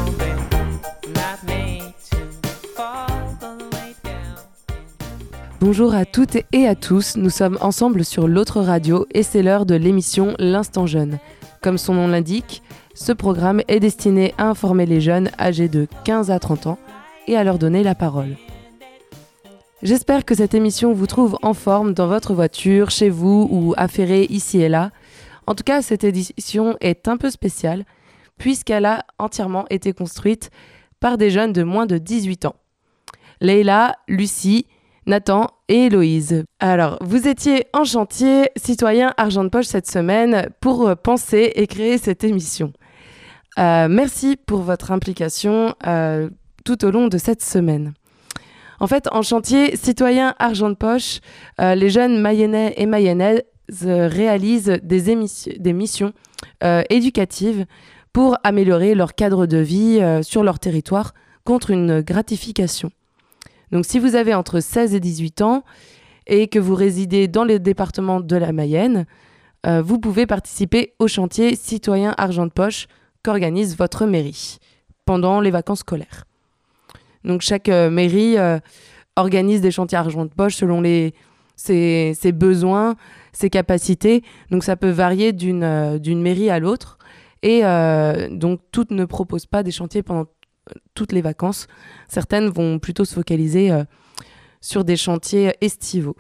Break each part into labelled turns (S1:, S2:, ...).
S1: Bonjour à toutes et à tous, nous sommes ensemble sur l'autre radio et c'est l'heure de l'émission L'Instant Jeune. Comme son nom l'indique, ce programme est destiné à informer les jeunes âgés de 15 à 30 ans et à leur donner la parole. J'espère que cette émission vous trouve en forme dans votre voiture, chez vous ou affairée ici et là. En tout cas, cette édition est un peu spéciale puisqu'elle a entièrement été construite par des jeunes de moins de 18 ans. Leïla, Lucie, Nathan et Héloïse. Alors, vous étiez en chantier citoyen argent de poche cette semaine pour penser et créer cette émission. Merci pour votre implication tout au long de cette semaine. En fait, en chantier citoyen argent de poche, les jeunes Mayennais et Mayennaises réalisent des missions éducatives pour améliorer leur cadre de vie sur leur territoire contre une gratification. Donc si vous avez entre 16 et 18 ans et que vous résidez dans le département de la Mayenne, vous pouvez participer au chantier citoyen argent de poche qu'organise votre mairie pendant les vacances scolaires. Donc chaque mairie organise des chantiers argent de poche selon ses besoins, ses capacités. Donc ça peut varier d'une mairie à l'autre et donc toutes ne proposent pas des chantiers pendant toutes les vacances. Certaines vont plutôt se focaliser sur des chantiers estivaux.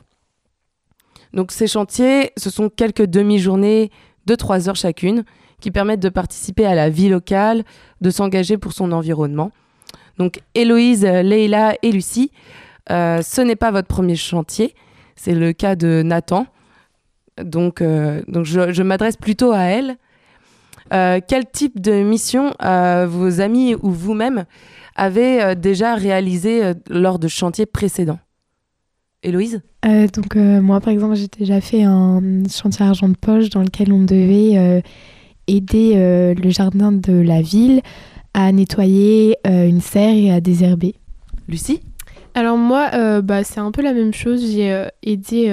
S1: Donc ces chantiers, ce sont quelques demi-journées de 3 heures chacune qui permettent de participer à la vie locale, de s'engager pour son environnement. Donc Héloïse, Leïla et Lucie, ce n'est pas votre premier chantier, c'est le cas de Nathan. Donc je m'adresse plutôt à elle. Quel type de mission vos amis ou vous-même avez déjà réalisé lors de chantiers précédents ? Héloïse ?
S2: Moi, par exemple, j'ai déjà fait un chantier argent de poche dans lequel on devait aider le jardin de la ville à nettoyer une serre et à désherber.
S1: Lucie ?
S3: Alors moi, c'est un peu la même chose. J'ai aidé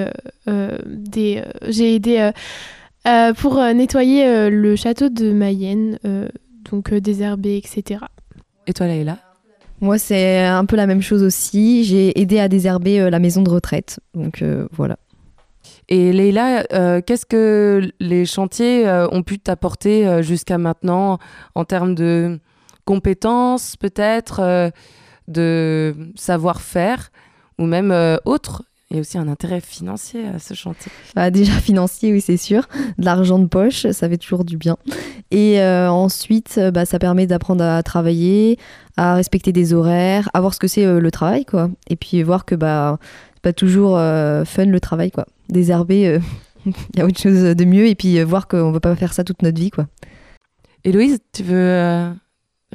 S3: pour nettoyer le château de Mayenne, désherber, etc.
S1: Et toi, Leïla ?
S4: Moi, c'est un peu la même chose aussi. J'ai aidé à désherber la maison de retraite. Donc voilà.
S1: Et Leïla, qu'est-ce que les chantiers ont pu t'apporter jusqu'à maintenant en termes de compétences, peut-être, de savoir-faire ou même autre ? Il y a aussi un intérêt financier à ce chantier.
S4: Déjà financier, oui, c'est sûr. De l'argent de poche, ça fait toujours du bien. Et ensuite, ça permet d'apprendre à travailler, à respecter des horaires, à voir ce que c'est le travail, quoi. Et puis voir que c'est pas toujours fun le travail, quoi. Désherber, il y a autre chose de mieux. Et puis voir qu'on ne va pas faire ça toute notre vie, quoi.
S1: Héloïse, tu veux réagir ?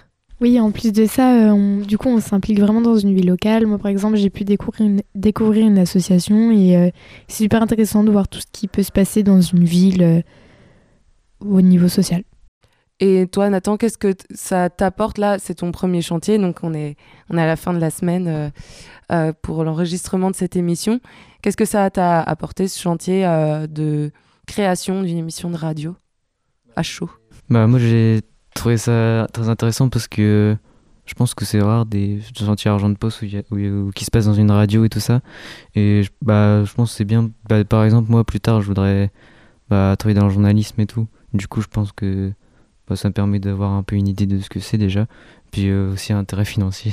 S2: Oui, en plus de ça, on s'implique vraiment dans une vie locale. Moi, par exemple, j'ai pu découvrir une association et c'est super intéressant de voir tout ce qui peut se passer dans une ville au niveau social.
S1: Et toi, Nathan, qu'est-ce que ça t'apporte là ? C'est ton premier chantier, donc on est à la fin de la semaine pour l'enregistrement de cette émission. Qu'est-ce que ça t'a apporté, ce chantier de création d'une émission de radio à chaud ?
S5: Moi, j'ai trouvé ça très intéressant parce que je pense que c'est rare des chantiers argent de poche qui se passent dans une radio et tout ça. Et je pense que c'est bien. Par exemple, moi, plus tard, je voudrais travailler dans le journalisme et tout. Du coup, je pense que ça me permet d'avoir un peu une idée de ce que c'est déjà. Puis aussi un intérêt financier.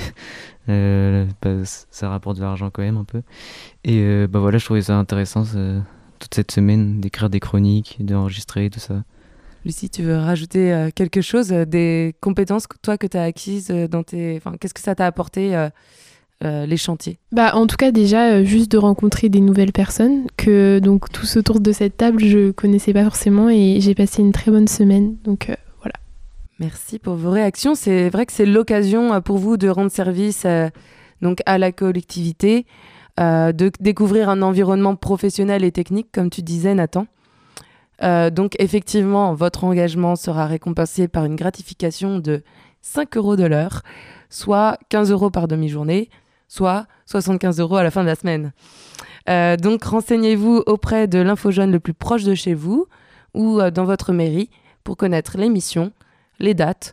S5: Ça rapporte de l'argent quand même un peu. Et je trouvais ça intéressant toute cette semaine d'écrire des chroniques, d'enregistrer tout ça.
S1: Lucie, tu veux rajouter quelque chose, des compétences toi que tu as acquises qu'est-ce que ça t'a apporté les chantiers ?
S3: En tout cas, déjà, juste de rencontrer des nouvelles personnes que donc tous autour de cette table, je connaissais pas forcément et j'ai passé une très bonne semaine. Donc voilà.
S1: Merci pour vos réactions. C'est vrai que c'est l'occasion pour vous de rendre service donc à la collectivité, de découvrir un environnement professionnel et technique, comme tu disais, Nathan. Donc effectivement, votre engagement sera récompensé par une gratification de 5 € de l'heure, soit 15 € par demi-journée, soit 75 € à la fin de la semaine. Donc renseignez-vous auprès de l'infojeune le plus proche de chez vous ou dans votre mairie pour connaître l'émission, les dates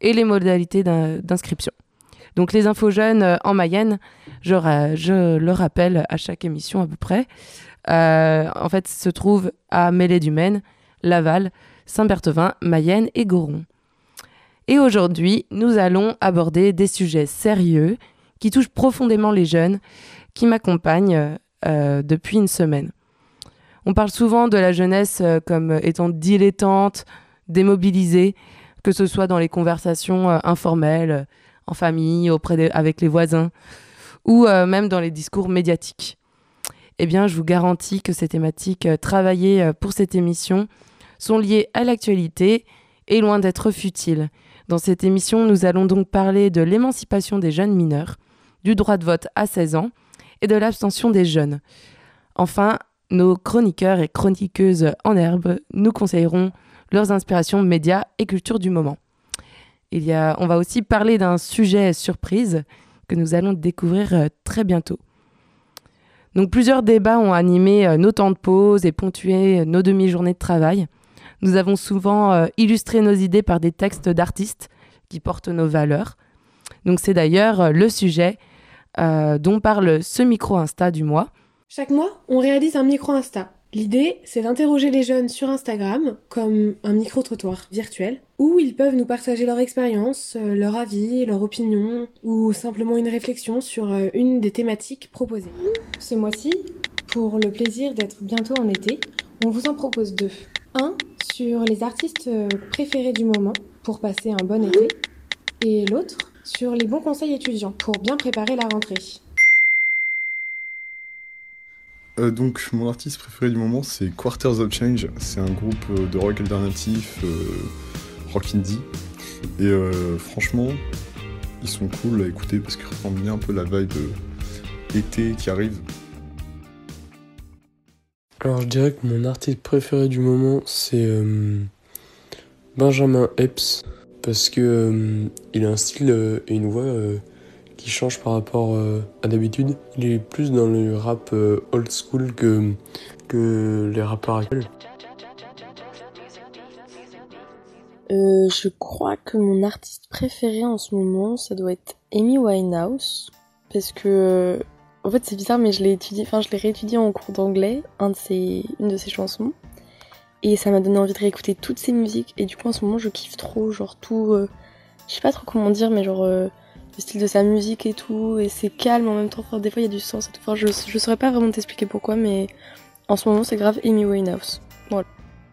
S1: et les modalités d'inscription. Donc les infos jeunes en Mayenne, je le rappelle à chaque émission à peu près, en fait se trouvent à Mêlée-du-Maine, Laval, Saint-Berthevin, Mayenne et Goron. Et aujourd'hui, nous allons aborder des sujets sérieux qui touchent profondément les jeunes qui m'accompagnent depuis une semaine. On parle souvent de la jeunesse comme étant dilettante, démobilisée, que ce soit dans les conversations informelles, en famille, avec les voisins, ou même dans les discours médiatiques. Eh bien, je vous garantis que ces thématiques travaillées pour cette émission sont liées à l'actualité et loin d'être futiles. Dans cette émission, nous allons donc parler de l'émancipation des jeunes mineurs, du droit de vote à 16 ans et de l'abstention des jeunes. Enfin, nos chroniqueurs et chroniqueuses en herbe nous conseilleront leurs inspirations médias et culture du moment. On va aussi parler d'un sujet surprise que nous allons découvrir très bientôt. Donc plusieurs débats ont animé nos temps de pause et ponctué nos demi-journées de travail. Nous avons souvent illustré nos idées par des textes d'artistes qui portent nos valeurs. Donc c'est d'ailleurs le sujet dont parle ce micro-insta du mois.
S6: Chaque mois, on réalise un micro-insta. L'idée, c'est d'interroger les jeunes sur Instagram, comme un micro-trottoir virtuel, où ils peuvent nous partager leur expérience, leur avis, leur opinion, ou simplement une réflexion sur une des thématiques proposées. Ce mois-ci, pour le plaisir d'être bientôt en été, on vous en propose 2. Un sur les artistes préférés du moment, pour passer un bon été, et l'autre sur les bons conseils étudiants, pour bien préparer la rentrée.
S7: Donc mon artiste préféré du moment c'est Quarters of Change, c'est un groupe de rock alternatif, rock indie, et franchement ils sont cool à écouter parce qu'ils reprennent bien un peu la vibe été qui arrive.
S8: Alors je dirais que mon artiste préféré du moment c'est Benjamin Epps, parce que il a un style et une voix qui change par rapport à d'habitude. Il est plus dans le rap old school que les rappeurs actuels.
S9: Je crois que mon artiste préféré en ce moment, ça doit être Amy Winehouse, parce que en fait c'est bizarre, mais je l'ai réétudié en cours d'anglais, une de ses chansons, et ça m'a donné envie de réécouter toutes ses musiques, et du coup en ce moment je kiffe trop, genre tout, je sais pas trop comment dire, mais genre le style de sa musique et tout, et c'est calme en même temps, enfin, des fois il y a du sens et tout, enfin, je saurais pas vraiment t'expliquer pourquoi, mais en ce moment c'est grave Amy Winehouse. Voilà.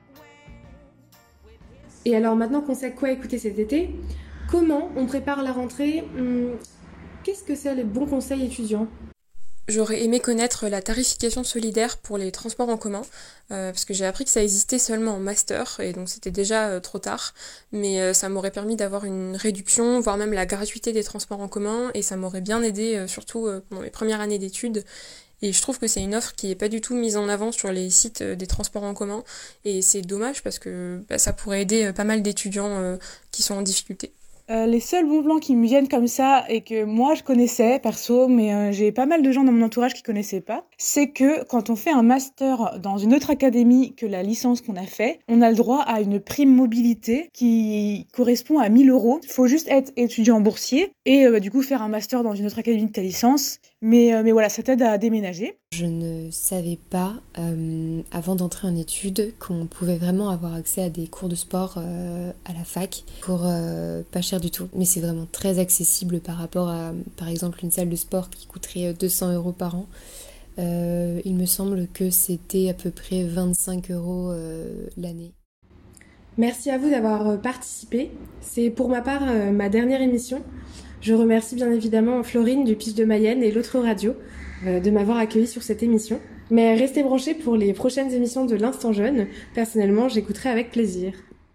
S6: Et alors maintenant qu'on sait quoi écouter cet été, comment on prépare la rentrée ? Qu'est-ce que c'est les bons conseils étudiants ?
S10: J'aurais aimé connaître la tarification solidaire pour les transports en commun, parce que j'ai appris que ça existait seulement en master, et donc c'était déjà trop tard, mais ça m'aurait permis d'avoir une réduction, voire même la gratuité des transports en commun, et ça m'aurait bien aidé, surtout pendant mes premières années d'études, et je trouve que c'est une offre qui est pas du tout mise en avant sur les sites des transports en commun, et c'est dommage parce que ça pourrait aider pas mal d'étudiants qui sont en difficulté.
S11: Les seuls bons plans qui me viennent comme ça et que moi je connaissais perso, mais j'ai pas mal de gens dans mon entourage qui connaissaient pas, c'est que quand on fait un master dans une autre académie que la licence qu'on a fait, on a le droit à une prime mobilité qui correspond à 1 000 €. Il faut juste être étudiant boursier et du coup faire un master dans une autre académie de ta licence. Mais voilà, ça t'aide à déménager.
S12: Je ne savais pas, avant d'entrer en études, qu'on pouvait vraiment avoir accès à des cours de sport à la fac pour pas cher du tout. Mais c'est vraiment très accessible par rapport à, par exemple, une salle de sport qui coûterait 200 € par an. Il me semble que c'était à peu près 25 € l'année.
S6: Merci à vous d'avoir participé. C'est pour ma part ma dernière émission. Je remercie bien évidemment Florine du Pitch de Mayenne et l'autre radio de m'avoir accueilli sur cette émission. Mais restez branchés pour les prochaines émissions de l'Instant Jeune. Personnellement, j'écouterai avec plaisir.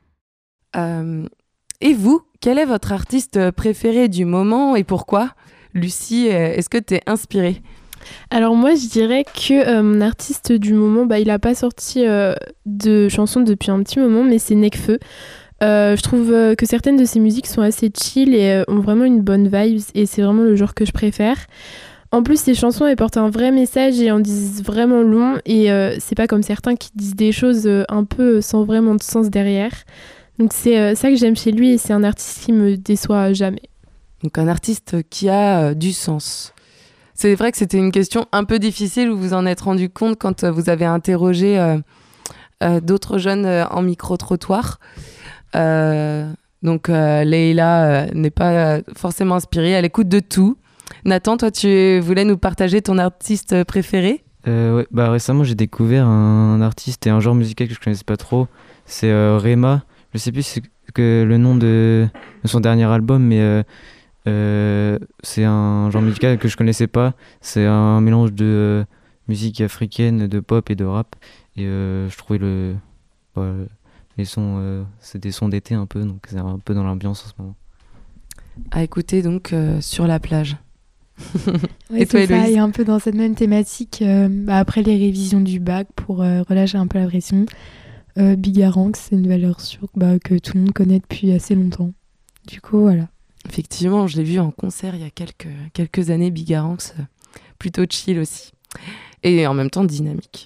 S1: Et vous, quel est votre artiste préféré du moment et pourquoi ? Lucie, est-ce que tu es inspirée ?
S3: Alors moi je dirais que mon artiste du moment, il a pas sorti de chansons depuis un petit moment, mais c'est Nekfeu. Je trouve que certaines de ses musiques sont assez chill et ont vraiment une bonne vibe, et c'est vraiment le genre que je préfère. En plus, ses chansons elles portent un vrai message et en disent vraiment long, et c'est pas comme certains qui disent des choses un peu sans vraiment de sens derrière. Donc c'est ça que j'aime chez lui et c'est un artiste qui me déçoit jamais.
S1: Donc un artiste qui a du sens. C'est vrai que c'était une question un peu difficile, vous vous en êtes rendu compte quand vous avez interrogé d'autres jeunes en micro-trottoir. Donc Leïla n'est pas forcément inspirée, elle écoute de tout. Nathan, toi tu voulais nous partager ton artiste préféré ?
S5: Ouais, récemment j'ai découvert un artiste et un genre musical que je connaissais pas trop. C'est Rema. Je sais plus que le nom de son dernier album, mais c'est un genre musical que je connaissais pas. C'est un mélange de musique africaine, de pop et de rap. Et je trouvais les sons, c'est des sons d'été un peu, donc c'est un peu dans l'ambiance en ce moment.
S1: À écouter donc sur la plage.
S2: Ouais, et toi, c'est ça, et un peu dans cette même thématique, après les révisions du bac, pour relâcher un peu la pression, Bigaranx, c'est une valeur sûre que tout le monde connaît depuis assez longtemps. Du coup, voilà.
S1: Effectivement, je l'ai vu en concert il y a quelques années, Bigaranx, plutôt chill aussi. Et en même temps dynamique.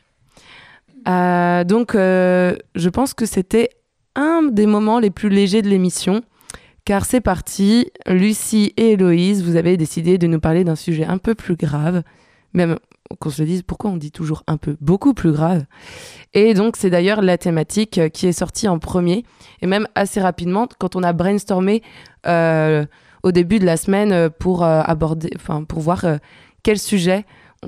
S1: Donc, je pense que c'était un des moments les plus légers de l'émission. Car c'est parti, Lucie et Héloïse, vous avez décidé de nous parler d'un sujet un peu plus grave. Même qu'on se le dise, pourquoi on dit toujours un peu, beaucoup plus grave. Et donc, c'est d'ailleurs la thématique qui est sortie en premier. Et même assez rapidement, quand on a brainstormé au début de la semaine pour voir de quel sujet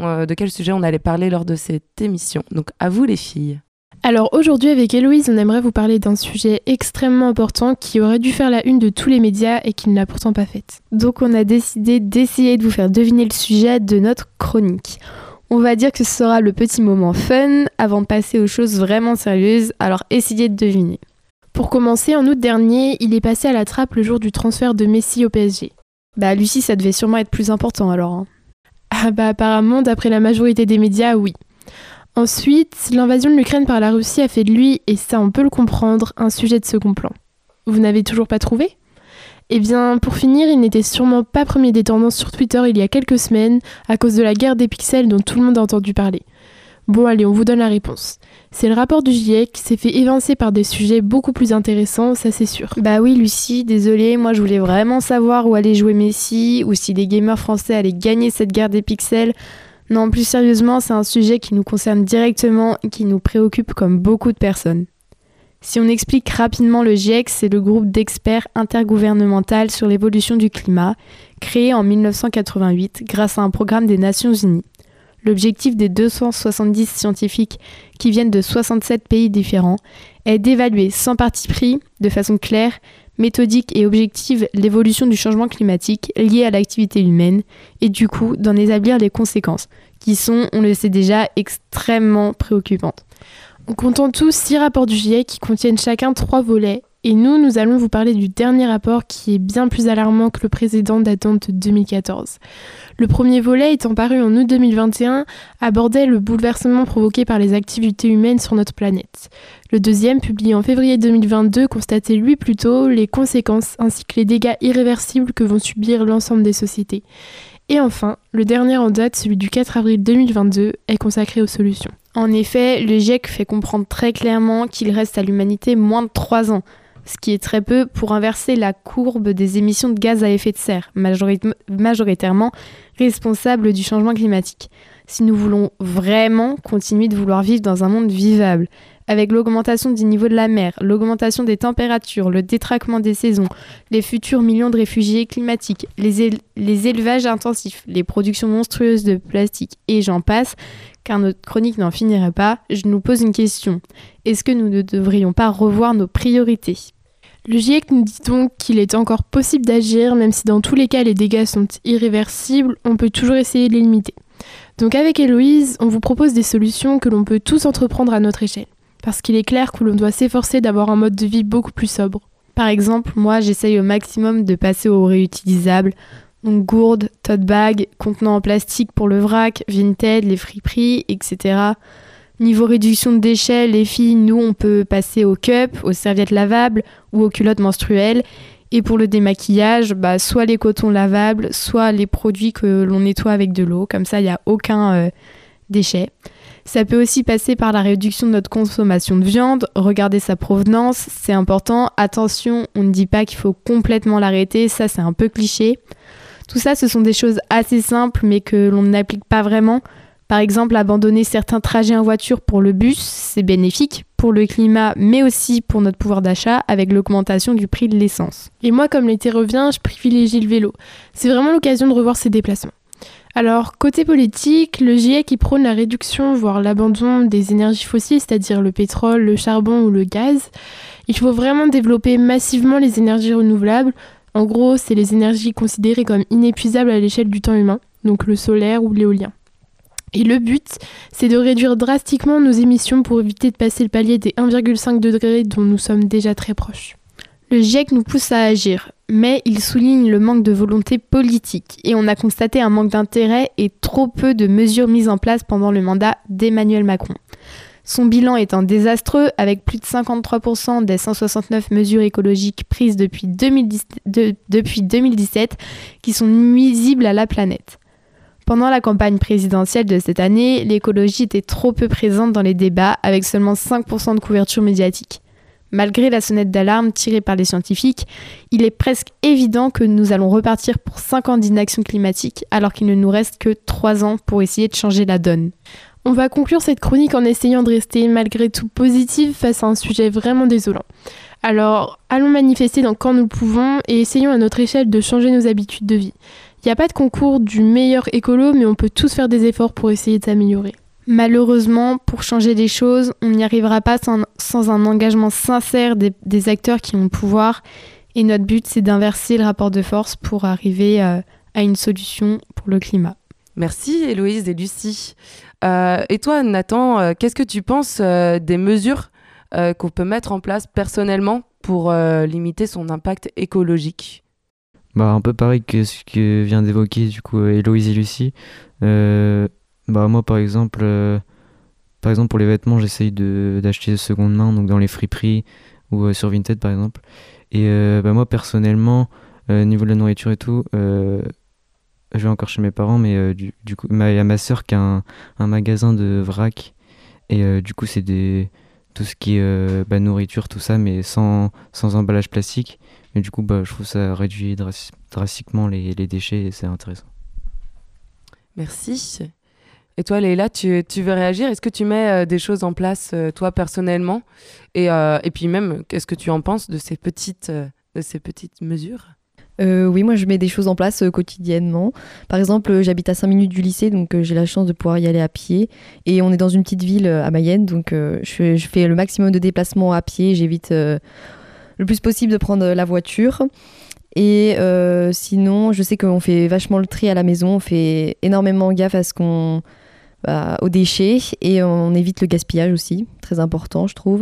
S1: on allait parler lors de cette émission. Donc, à vous les filles.
S3: Alors aujourd'hui avec Héloïse, on aimerait vous parler d'un sujet extrêmement important qui aurait dû faire la une de tous les médias et qui ne l'a pourtant pas faite.
S2: Donc on a décidé d'essayer de vous faire deviner le sujet de notre chronique. On va dire que ce sera le petit moment fun avant de passer aux choses vraiment sérieuses, alors essayez de deviner.
S3: Pour commencer, en août dernier, il est passé à la trappe le jour du transfert de Messi au PSG.
S2: Lucie, ça devait sûrement être plus important alors. Hein.
S3: Apparemment, d'après la majorité des médias, oui. Ensuite, l'invasion de l'Ukraine par la Russie a fait de lui, et ça on peut le comprendre, un sujet de second plan. Vous n'avez toujours pas trouvé ? Eh bien, pour finir, il n'était sûrement pas premier des tendances sur Twitter il y a quelques semaines, à cause de la guerre des pixels dont tout le monde a entendu parler. Bon allez, on vous donne la réponse. C'est le rapport du GIEC qui s'est fait évincer par des sujets beaucoup plus intéressants, ça c'est sûr.
S2: Oui Lucie, désolée, moi je voulais vraiment savoir où allait jouer Messi, ou si les gamers français allaient gagner cette guerre des pixels. Non, plus sérieusement, c'est un sujet qui nous concerne directement et qui nous préoccupe comme beaucoup de personnes. Si on explique rapidement, le GIEC, c'est le groupe d'experts intergouvernemental sur l'évolution du climat, créé en 1988 grâce à un programme des Nations Unies. L'objectif des 270 scientifiques qui viennent de 67 pays différents est d'évaluer sans parti pris, de façon claire, méthodique et objective, l'évolution du changement climatique lié à l'activité humaine et du coup d'en établir les conséquences, qui sont, on le sait déjà, extrêmement préoccupantes.
S3: On compte en tout 6 rapports du GIEC qui contiennent chacun 3 volets et nous allons vous parler du dernier rapport qui est bien plus alarmant que le précédent datant de 2014. Le premier volet, étant paru en août 2021, abordait le bouleversement provoqué par les activités humaines sur notre planète. Le deuxième, publié en février 2022, constatait lui plutôt les conséquences ainsi que les dégâts irréversibles que vont subir l'ensemble des sociétés. Et enfin, le dernier en date, celui du 4 avril 2022, est consacré aux solutions.
S2: En effet, le GIEC fait comprendre très clairement qu'il reste à l'humanité moins de 3 ans, ce qui est très peu pour inverser la courbe des émissions de gaz à effet de serre, majoritairement responsables du changement climatique. Si nous voulons vraiment continuer de vouloir vivre dans un monde vivable, avec l'augmentation du niveau de la mer, l'augmentation des températures, le détraquement des saisons, les futurs millions de réfugiés climatiques, les élevages intensifs, les productions monstrueuses de plastique, et j'en passe, car notre chronique n'en finirait pas, je nous pose une question. Est-ce que nous ne devrions pas revoir nos priorités ?
S3: Le GIEC nous dit donc qu'il est encore possible d'agir, même si dans tous les cas les dégâts sont irréversibles, on peut toujours essayer de les limiter. Donc avec Héloïse, on vous propose des solutions que l'on peut tous entreprendre à notre échelle. Parce qu'il est clair que l'on doit s'efforcer d'avoir un mode de vie beaucoup plus sobre.
S2: Par exemple, moi j'essaye au maximum de passer au réutilisable, donc gourdes, tote bag, contenants en plastique pour le vrac, Vinted, les friperies, etc. Niveau réduction de déchets, les filles, nous on peut passer aux cups, aux serviettes lavables ou aux culottes menstruelles. Et pour le démaquillage, soit les cotons lavables, soit les produits que l'on nettoie avec de l'eau. Comme ça, il n'y a aucun déchets. Ça peut aussi passer par la réduction de notre consommation de viande, regarder sa provenance, c'est important. Attention, on ne dit pas qu'il faut complètement l'arrêter, ça c'est un peu cliché. Tout ça, ce sont des choses assez simples mais que l'on n'applique pas vraiment. Par exemple, abandonner certains trajets en voiture pour le bus, c'est bénéfique pour le climat mais aussi pour notre pouvoir d'achat avec l'augmentation du prix de l'essence.
S3: Et moi, comme l'été revient, je privilégie le vélo. C'est vraiment l'occasion de revoir ses déplacements. Alors, côté politique, le GIEC prône la réduction, voire l'abandon des énergies fossiles, c'est-à-dire le pétrole, le charbon ou le gaz. Il faut vraiment développer massivement les énergies renouvelables. En gros, c'est les énergies considérées comme inépuisables à l'échelle du temps humain, donc le solaire ou l'éolien. Et le but, c'est de réduire drastiquement nos émissions pour éviter de passer le palier des 1,5 degrés dont nous sommes déjà très proches. Le GIEC nous pousse à agir, mais il souligne le manque de volonté politique et on a constaté un manque d'intérêt et trop peu de mesures mises en place pendant le mandat d'Emmanuel Macron. Son bilan étant désastreux, avec plus de 53% des 169 mesures écologiques prises depuis 2017 qui sont nuisibles à la planète. Pendant la campagne présidentielle de cette année, l'écologie était trop peu présente dans les débats, avec seulement 5% de couverture médiatique. Malgré la sonnette d'alarme tirée par les scientifiques, il est presque évident que nous allons repartir pour 5 ans d'inaction climatique, alors qu'il ne nous reste que 3 ans pour essayer de changer la donne. On va conclure cette chronique en essayant de rester malgré tout positive face à un sujet vraiment désolant. Alors, allons manifester quand nous le pouvons et essayons à notre échelle de changer nos habitudes de vie. Il n'y a pas de concours du meilleur écolo, mais on peut tous faire des efforts pour essayer de s'améliorer. Malheureusement, pour changer les choses, on n'y arrivera pas sans un engagement sincère des acteurs qui ont le pouvoir. Et notre but, c'est d'inverser le rapport de force pour arriver à une solution pour le climat.
S1: Merci Héloïse et Lucie. Et toi Nathan, qu'est-ce que tu penses des mesures qu'on peut mettre en place personnellement pour limiter son impact écologique ?
S5: Un peu pareil que ce que vient d'évoquer du coup Héloïse et Lucie. Moi par exemple pour les vêtements, j'essaye d'acheter de seconde main, donc dans les friperies ou sur Vinted par exemple. Et moi personnellement, niveau de la nourriture et tout, je vais encore chez mes parents, mais du coup il y a ma sœur qui a un magasin de vrac. Et du coup c'est tout ce qui est nourriture, tout ça, mais sans emballage plastique. Mais du coup je trouve ça réduit drastiquement les déchets et c'est intéressant.
S1: Merci. Et toi, Leïla, tu veux réagir ? Est-ce que tu mets des choses en place, toi, personnellement ? Et puis même, qu'est-ce que tu en penses de ces petites mesures ?
S4: Oui, moi, je mets des choses en place quotidiennement. Par exemple, j'habite à 5 minutes du lycée, donc j'ai la chance de pouvoir y aller à pied. Et on est dans une petite ville à Mayenne, donc je fais le maximum de déplacements à pied. J'évite le plus possible de prendre la voiture. Et sinon, je sais qu'on fait vachement le tri à la maison. On fait énormément gaffe aux déchets et on évite le gaspillage aussi, très important je trouve.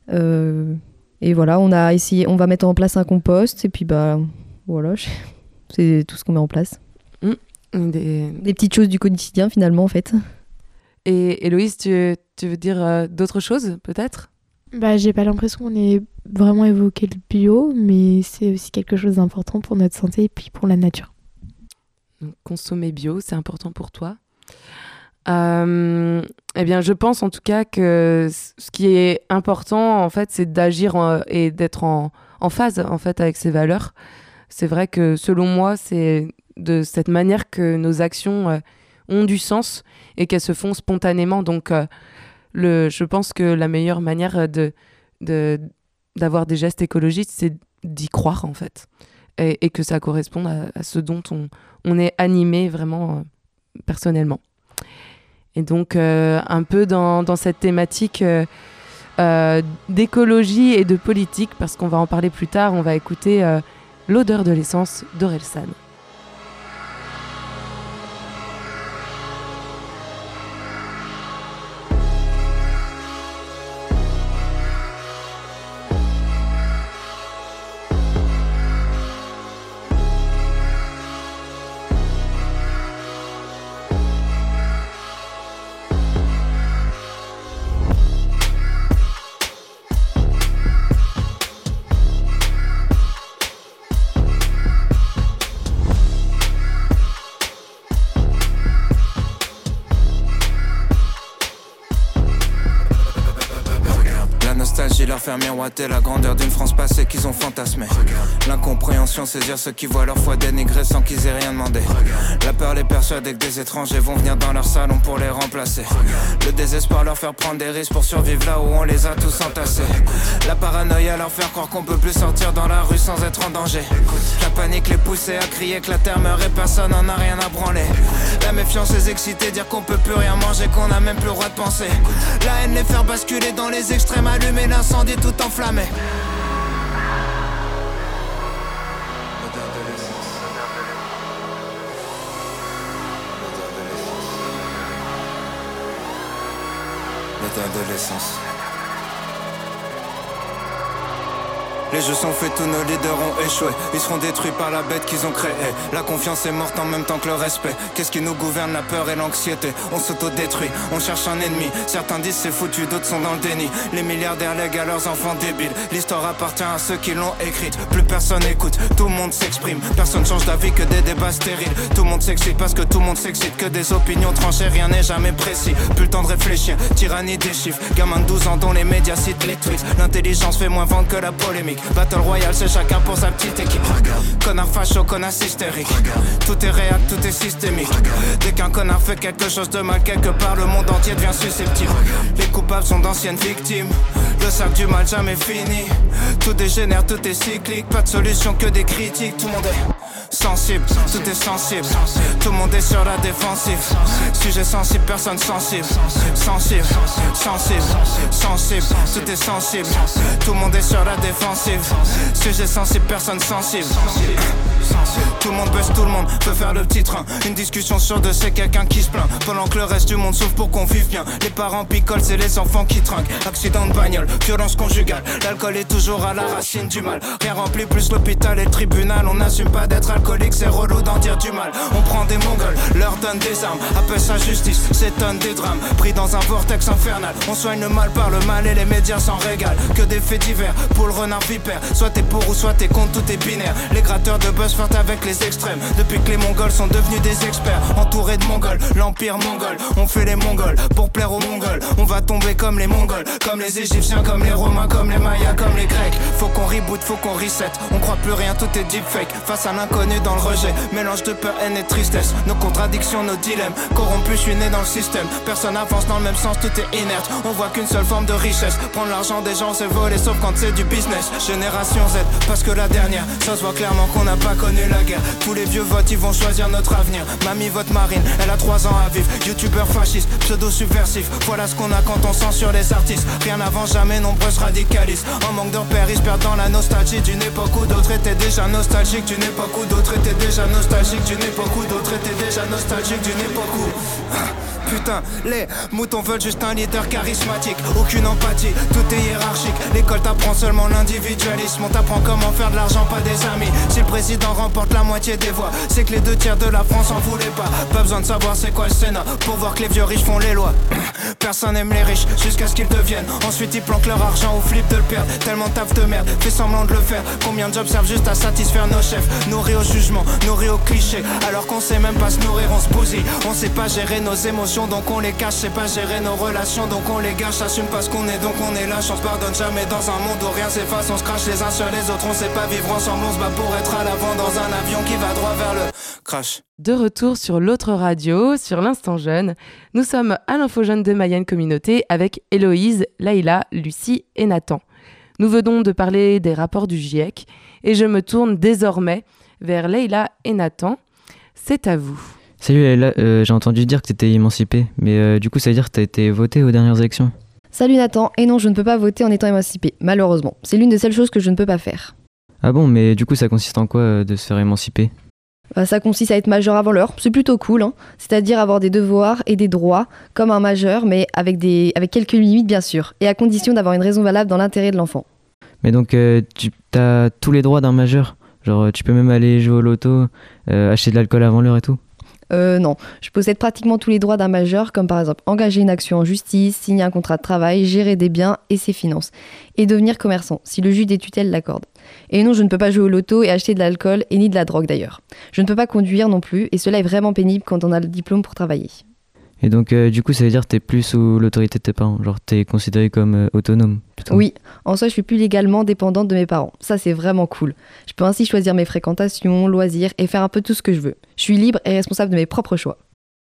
S4: Et voilà, on va mettre en place un compost et puis voilà, c'est tout ce qu'on met en place. Des petites choses du quotidien finalement en fait.
S1: Et Héloïse, tu veux dire d'autres choses peut-être ?
S2: J'ai pas l'impression qu'on ait vraiment évoqué le bio, mais c'est aussi quelque chose d'important pour notre santé et puis pour la nature.
S1: Donc, consommer bio, c'est important pour toi ? Eh bien, je pense en tout cas que ce qui est important, en fait, c'est d'agir et d'être en phase, en fait, avec ses valeurs. C'est vrai que, selon moi, c'est de cette manière que nos actions ont du sens et qu'elles se font spontanément. Donc, je pense que la meilleure manière d'avoir des gestes écologiques, c'est d'y croire, en fait. Et que ça corresponde à ce dont on est animé vraiment personnellement. Et donc, un peu dans cette thématique d'écologie et de politique, parce qu'on va en parler plus tard, on va écouter L'odeur de l'essence d'Orelsan.
S13: leur faire miroiter la grandeur d'une France passée qu'ils ont fantasmée. L'incompréhension, saisir ceux qui voient leur foi dénigrée sans qu'ils aient rien demandé. La peur les persuader que des étrangers vont venir dans leur salon pour les remplacer. Le désespoir leur faire prendre des risques pour survivre là où on les a tous entassés. La paranoïa leur faire croire qu'on peut plus sortir dans la rue sans être en danger. La panique les pousser à crier que la terre meurt et personne n'en a rien à branler. La méfiance les exciter, dire qu'on peut plus rien manger, qu'on a même plus le droit de penser. La haine les faire basculer dans les extrêmes, allumer l'incendie tout enflammé. L'adolescence. Les jeux sont faits, tous nos leaders ont échoué. Ils seront détruits par la bête qu'ils ont créée. La confiance est morte en même temps que le respect. Qu'est-ce qui nous gouverne? La peur et l'anxiété. On s'autodétruit, on cherche un ennemi. Certains disent c'est foutu, d'autres sont dans le déni. Les milliardaires lèguent à leurs enfants débiles. L'histoire appartient à ceux qui l'ont écrite. Plus personne écoute, tout le monde s'exprime. Personne change d'avis, que des débats stériles. Tout le monde s'excite parce que tout le monde s'excite. Que des opinions tranchées, rien n'est jamais précis. Plus le temps de réfléchir, tyrannie des chiffres. Gamin de 12 ans dont les médias citent les tweets. L'intelligence fait moins vendre que la polémique. Battle Royale, c'est chacun pour sa petite équipe. Connard facho, connard hystérique. Tout est réel, tout est systémique. Dès qu'un connard fait quelque chose de mal quelque part, le monde entier devient susceptible. Les coupables sont d'anciennes victimes. Le sac du mal jamais fini. Tout dégénère, tout est cyclique. Pas de solution que des critiques. Tout le monde est sensible, tout est sensible. Tout le monde est sur la défensive. Sujet sensible, personne sensible. Sensible, sensible, sensible. Tout est sensible. Tout le monde est sur la défensive. Sujet sensible, personne sensible. Tout le monde baisse, tout le monde peut faire le petit train. Une discussion sur deux, c'est quelqu'un qui se plaint. Pendant que le reste du monde souffre pour qu'on vive bien. Les parents picolent, c'est les enfants qui trinquent. Accident de bagnole, violence conjugale. L'alcool est toujours à la racine du mal. Rien rempli plus l'hôpital et le tribunal. On n'assume pas d'être alcoolique, c'est relou d'en dire du mal. On prend des mongols, leur donne des armes. Appelle ça justice, s'étonne des drames. Pris dans un vortex infernal. On soigne le mal par le mal et les médias s'en régalent. Que des faits divers, pour le renard vipère. Soit t'es pour ou soit t'es contre, tout est binaire. Les gratteurs de buzz flirtent avec les extrêmes. Depuis que les Mongols sont devenus des experts. Entourés de Mongols, l'empire mongol. On fait les Mongols pour plaire aux Mongols. On va tomber comme les Mongols, comme les Égyptiens, comme les Romains, comme les Mayas, comme les Grecs. Faut qu'on reboot, faut qu'on reset. On croit plus rien, tout est deepfake. Face à l'inconnu dans le rejet. Mélange de peur, haine et tristesse. Nos contradictions, nos dilemmes. Corrompus, je suis né dans le système. Personne avance dans le même sens, tout est inerte. On voit qu'une seule forme de richesse. Prendre l'argent des gens, c'est voler, sauf quand c'est du business. Génération Z, parce que la dernière, ça se voit clairement qu'on n'a pas connu la guerre. Tous les vieux votent, ils vont choisir notre avenir. Mamie vote Marine, elle a 3 ans à vivre. Youtubeur fasciste, pseudo-subversif. Voilà ce qu'on a quand on censure les artistes. Rien n'avance jamais, nombreuses radicalistes. En manque de repères, ils se perdent dans la nostalgie d'une époque où d'autres étaient déjà nostalgiques. D'une époque où d'autres étaient déjà nostalgiques. D'une époque où d'autres étaient déjà nostalgiques. D'une époque où... Putain, les moutons veulent juste un leader charismatique. Aucune empathie, tout est hiérarchique. L'école t'apprend seulement l'individualisme. On t'apprend comment faire de l'argent, pas des amis. Si le président remporte la moitié des voix, c'est que les 2/3 de la France en voulaient pas. Pas besoin de savoir c'est quoi le Sénat pour voir que les vieux riches font les lois. Personne aime les riches jusqu'à ce qu'ils deviennent. Ensuite ils planquent leur argent ou flippent de le perdre. Tellement taf de merde, fait semblant de le faire. Combien de jobs servent juste à satisfaire nos chefs. Nourris au jugement, nourris au cliché. Alors qu'on sait même pas se nourrir, on se bousille. On sait pas gérer nos émotions, donc on les cache. C'est pas gérer nos relations, donc on les gâche. Assume pas ce qu'on est, donc on est lâche. On se pardonne jamais dans un monde où rien s'efface. On se crache les uns sur les autres, on sait pas vivre ensemble. On se bat pour être à l'avant dans un avion qui va droit vers le crash.
S1: De retour sur l'autre radio, sur l'Instant Jeune. Nous sommes à l'Info Jeune de Mayenne Communauté avec Héloïse, Laïla, Lucie et Nathan. Nous venons de parler des rapports du GIEC et je me tourne désormais vers Laïla et Nathan. C'est à vous.
S5: Salut Laïla, j'ai entendu dire que tu étais émancipée, mais du coup ça veut dire que tu as été votée aux dernières élections?
S4: Salut Nathan, et non je ne peux pas voter en étant émancipée, malheureusement. C'est l'une des seules choses que je ne peux pas faire.
S5: Ah bon, mais du coup ça consiste en quoi de se faire émanciper?
S4: Ça consiste à être majeur avant l'heure, c'est plutôt cool, hein. C'est-à-dire avoir des devoirs et des droits comme un majeur, mais avec quelques limites bien sûr, et à condition d'avoir une raison valable dans l'intérêt de l'enfant.
S5: Mais donc tu as tous les droits d'un majeur? Genre tu peux même aller jouer au loto, acheter de l'alcool avant l'heure et tout?
S4: Non, je possède pratiquement tous les droits d'un majeur, comme par exemple engager une action en justice, signer un contrat de travail, gérer des biens et ses finances, et devenir commerçant, si le juge des tutelles l'accorde. Et non, je ne peux pas jouer au loto et acheter de l'alcool, et ni de la drogue d'ailleurs. Je ne peux pas conduire non plus, et cela est vraiment pénible quand on a le diplôme pour travailler.
S5: Et donc, du coup, ça veut dire que t'es plus sous l'autorité de tes parents. Genre, t'es considéré comme autonome, plutôt.
S4: Oui, en soi, je suis plus légalement dépendante de mes parents. Ça, c'est vraiment cool. Je peux ainsi choisir mes fréquentations, loisirs et faire un peu tout ce que je veux. Je suis libre et responsable de mes propres choix.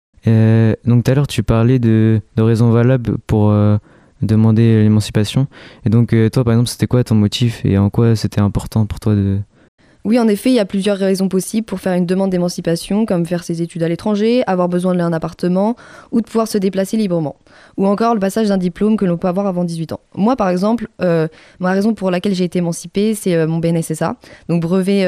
S5: Donc, tout à l'heure, tu parlais de raisons valables pour demander l'émancipation. Et donc, toi, par exemple, c'était quoi ton motif et en quoi c'était important pour toi de...
S4: Oui, en effet, il y a plusieurs raisons possibles pour faire une demande d'émancipation, comme faire ses études à l'étranger, avoir besoin d'un appartement ou de pouvoir se déplacer librement. Ou encore le passage d'un diplôme que l'on peut avoir avant 18 ans. Moi, par exemple, ma raison pour laquelle j'ai été émancipée, c'est mon BNSSA, donc brevet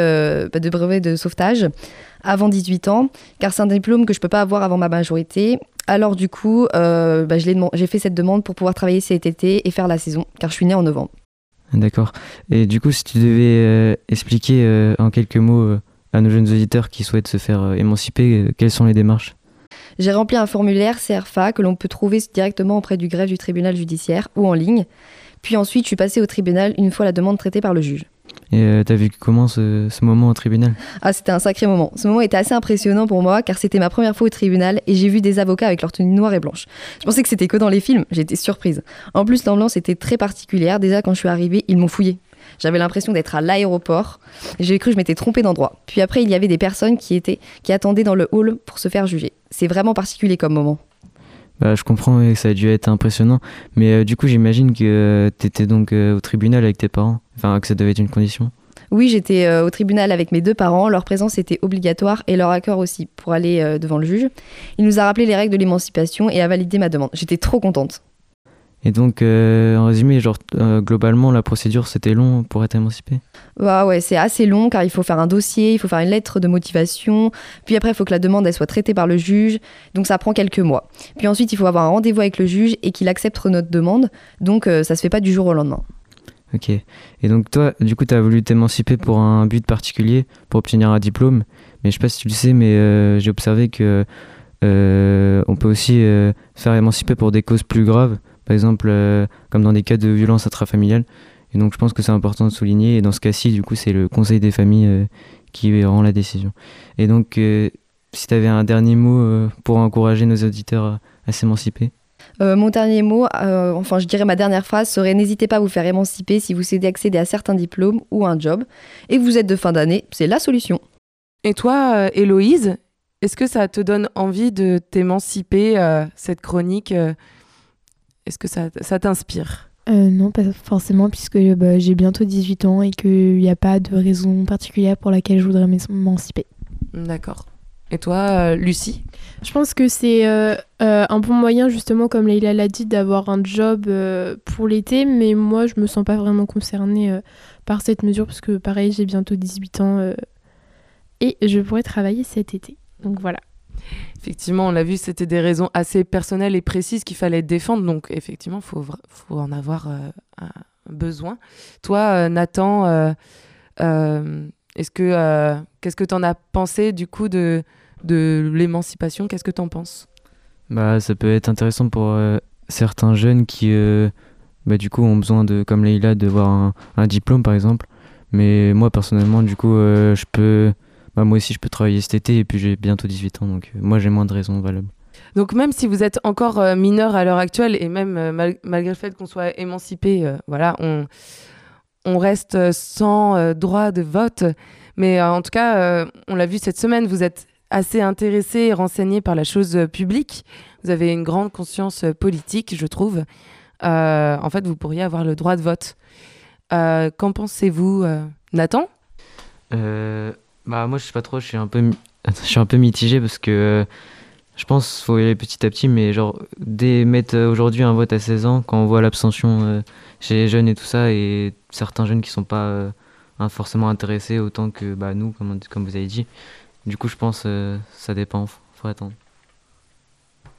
S4: de sauvetage, avant 18 ans, car c'est un diplôme que je ne peux pas avoir avant ma majorité. Alors du coup, j'ai fait cette demande pour pouvoir travailler cet été et faire la saison, car je suis née en novembre.
S5: D'accord. Et du coup, si tu devais expliquer en quelques mots à nos jeunes auditeurs qui souhaitent se faire émanciper, quelles sont les démarches ?
S4: J'ai rempli un formulaire CRFA que l'on peut trouver directement auprès du greffe du tribunal judiciaire ou en ligne. Puis ensuite, je suis passée au tribunal une fois la demande traitée par le juge.
S5: Et t'as vécu comment ce moment au tribunal ?
S4: Ah, c'était un sacré moment. Ce moment était assez impressionnant pour moi car c'était ma première fois au tribunal et j'ai vu des avocats avec leur tenue noire et blanche. Je pensais que c'était que dans les films, j'ai été surprise. En plus, l'ambiance était très particulière. Déjà, quand je suis arrivée, ils m'ont fouillée. J'avais l'impression d'être à l'aéroport. J'ai cru que je m'étais trompée d'endroit. Puis après, il y avait des personnes qui attendaient dans le hall pour se faire juger. C'est vraiment particulier comme moment.
S5: Bah, je comprends que ça a dû être impressionnant, mais du coup j'imagine que t'étais donc au tribunal avec tes parents, enfin que ça devait être une condition.
S4: Oui, j'étais au tribunal avec mes 2 parents, leur présence était obligatoire et leur accord aussi pour aller devant le juge. Il nous a rappelé les règles de l'émancipation et a validé ma demande. J'étais trop contente.
S5: Et donc en résumé, globalement la procédure c'était long pour être émancipé ?
S4: Ouais, c'est assez long car il faut faire un dossier, il faut faire une lettre de motivation, puis après il faut que la demande elle soit traitée par le juge, donc ça prend quelques mois. Puis ensuite il faut avoir un rendez-vous avec le juge et qu'il accepte notre demande, donc ça se fait pas du jour au lendemain.
S5: Ok, et donc toi du coup t'as voulu t'émanciper pour un but particulier, pour obtenir un diplôme, mais je sais pas si tu le sais, mais j'ai observé que on peut aussi se faire émanciper pour des causes plus graves, par exemple comme dans des cas de violence intrafamiliale. Et donc je pense que c'est important de souligner, et dans ce cas-ci du coup c'est le conseil des familles qui rend la décision. Et donc si tu avais un dernier mot pour encourager nos auditeurs à s'émanciper.
S4: Mon dernier mot, je dirais ma dernière phrase serait: n'hésitez pas à vous faire émanciper si vous souhaitez accéder à certains diplômes ou un job et que vous êtes de fin d'année, c'est la solution.
S1: Et toi, Héloïse, est-ce que ça te donne envie de t'émanciper, cette chronique est-ce que ça t'inspire ?
S2: Non, pas forcément, puisque j'ai bientôt 18 ans et qu'il n'y a pas de raison particulière pour laquelle je voudrais m'émanciper.
S1: D'accord. Et toi, Lucie ?
S3: Je pense que c'est un bon moyen, justement, comme Leïla l'a dit, d'avoir un job pour l'été, mais moi, je me sens pas vraiment concernée par cette mesure, parce que pareil, j'ai bientôt 18 ans et je pourrais travailler cet été. Donc voilà.
S1: Effectivement, on l'a vu, c'était des raisons assez personnelles et précises qu'il fallait défendre, donc effectivement, faut en avoir un besoin. Toi, Nathan, qu'est-ce que t'en as pensé du coup de l'émancipation ? Qu'est-ce que t'en penses ?
S5: Bah, ça peut être intéressant pour certains jeunes qui, du coup, ont besoin comme Leïla, de voir un diplôme par exemple. Mais moi, personnellement, du coup, moi aussi, je peux travailler cet été et puis j'ai bientôt 18 ans, donc moi, j'ai moins de raisons valables.
S1: Donc même si vous êtes encore mineur à l'heure actuelle et même malgré le fait qu'on soit émancipé, on reste sans droit de vote. Mais en tout cas, on l'a vu cette semaine, vous êtes assez intéressé et renseigné par la chose publique. Vous avez une grande conscience politique, je trouve. En fait, vous pourriez avoir le droit de vote. Qu'en pensez-vous, Nathan ?
S5: Moi, je sais pas trop, je suis un peu mitigé parce que je pense qu'il faut y aller petit à petit, mais mettre aujourd'hui un vote à 16 ans, quand on voit l'abstention chez les jeunes et tout ça, et certains jeunes qui sont pas forcément intéressés autant que nous, comme vous avez dit. Du coup, je pense ça dépend, faut attendre.
S1: Héloïse ?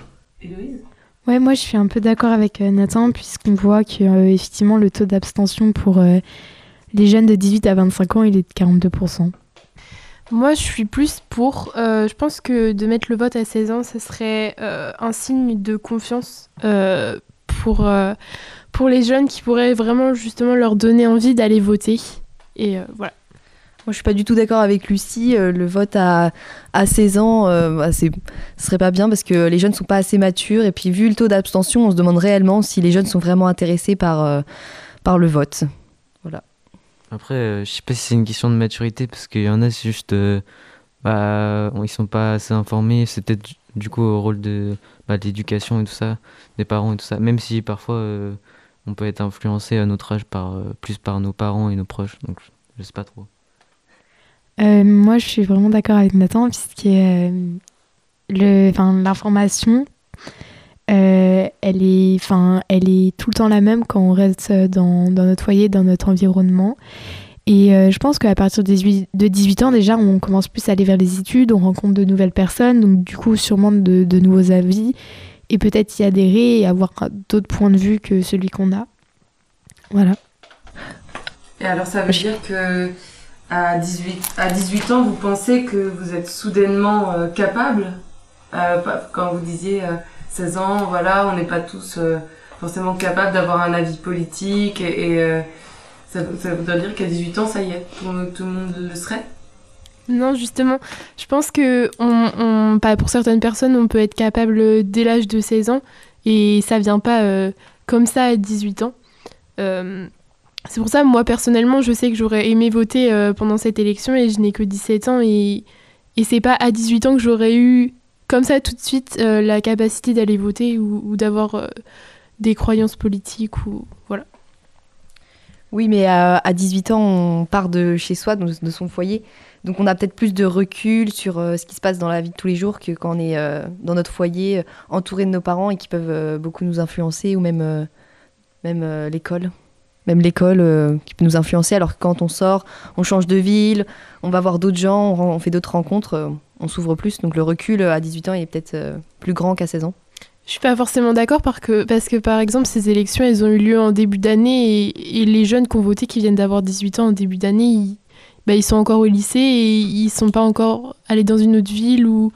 S2: Ouais, moi je suis un peu d'accord avec Nathan, puisqu'on voit que effectivement le taux d'abstention pour les jeunes de 18 à 25 ans, il est de 42%.
S3: Moi, je suis plus pour. Je pense que de mettre le vote à 16 ans, ça serait un signe de confiance pour les jeunes qui pourraient vraiment justement leur donner envie d'aller voter. Et voilà.
S4: Moi, je suis pas du tout d'accord avec Lucie. Le vote à 16 ans, ce serait pas bien parce que les jeunes sont pas assez matures. Et puis, vu le taux d'abstention, on se demande réellement si les jeunes sont vraiment intéressés par le vote. Voilà.
S5: Après, je sais pas si c'est une question de maturité parce qu'il y en a, c'est juste, ils sont pas assez informés. C'est peut-être du coup au rôle de l'éducation et tout ça, des parents et tout ça. Même si parfois, on peut être influencé à notre âge plus par nos parents et nos proches. Donc, je sais pas trop.
S2: Moi, je suis vraiment d'accord avec Nathan, puisque l'information, elle est tout le temps la même quand on reste dans notre foyer, dans notre environnement. Et je pense qu'à partir de 18 ans, déjà, on commence plus à aller vers les études, on rencontre de nouvelles personnes, donc du coup, sûrement de nouveaux avis, et peut-être y adhérer et avoir d'autres points de vue que celui qu'on a. Voilà.
S1: Et alors, ça veut dire que à 18 ans, vous pensez que vous êtes soudainement capable quand vous disiez 16 ans, voilà, on n'est pas tous forcément capables d'avoir un avis politique et ça voudrait dire qu'à 18 ans, ça y est, tout le monde le serait?
S3: Non, justement, je pense que pour certaines personnes, on peut être capable dès l'âge de 16 ans et ça vient pas comme ça à 18 ans. C'est pour ça, moi, personnellement, je sais que j'aurais aimé voter pendant cette élection et je n'ai que 17 ans et c'est pas à 18 ans que j'aurais eu, comme ça, tout de suite, la capacité d'aller voter ou d'avoir des croyances politiques ou voilà.
S4: Oui, mais à 18 ans, on part de chez soi, de son foyer. Donc on a peut-être plus de recul sur ce qui se passe dans la vie de tous les jours que quand on est dans notre foyer, entouré de nos parents et qui peuvent beaucoup nous influencer, ou même l'école. Même l'école qui peut nous influencer, alors que quand on sort, on change de ville, on va voir d'autres gens, on fait d'autres rencontres, on s'ouvre plus. Donc le recul à 18 ans est peut-être plus grand qu'à 16 ans.
S3: Je suis pas forcément d'accord parce que par exemple ces élections elles ont eu lieu en début d'année et les jeunes qui ont voté qui viennent d'avoir 18 ans en début d'année ils sont encore au lycée et ils sont pas encore allés dans une autre ville ou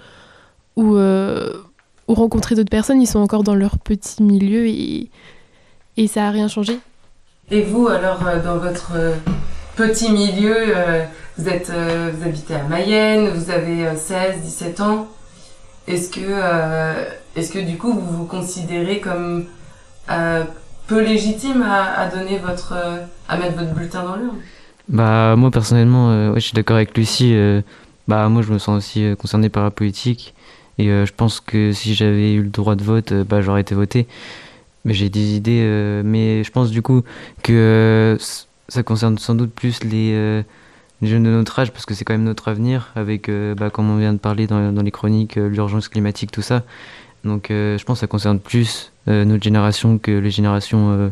S3: rencontrer d'autres personnes, ils sont encore dans leur petit milieu et ça a rien changé.
S1: Et vous alors dans votre petit milieu, vous habitez à Mayenne, vous avez 16-17 ans. Est-ce que du coup vous vous considérez comme peu légitime à donner à mettre votre bulletin dans l'urne?
S5: Moi personnellement, je suis d'accord avec Lucie. Moi je me sens aussi concerné par la politique et je pense que si j'avais eu le droit de vote, j'aurais été voté. Mais j'ai des idées, mais je pense du coup que ça concerne sans doute plus les jeunes de notre âge parce que c'est quand même notre avenir avec, comme on vient de parler dans les chroniques, l'urgence climatique, tout ça. Donc je pense que ça concerne plus notre génération que les générations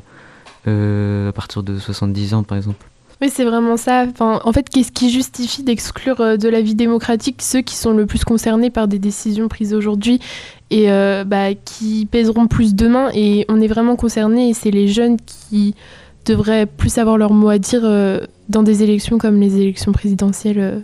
S5: à partir de 70 ans par exemple.
S3: Oui, c'est vraiment ça. En fait, qu'est-ce qui justifie d'exclure de la vie démocratique ceux qui sont le plus concernés par des décisions prises aujourd'hui et qui pèseront plus demain? Et on est vraiment concernés et c'est les jeunes qui devraient plus avoir leur mot à dire dans des élections comme les élections présidentielles.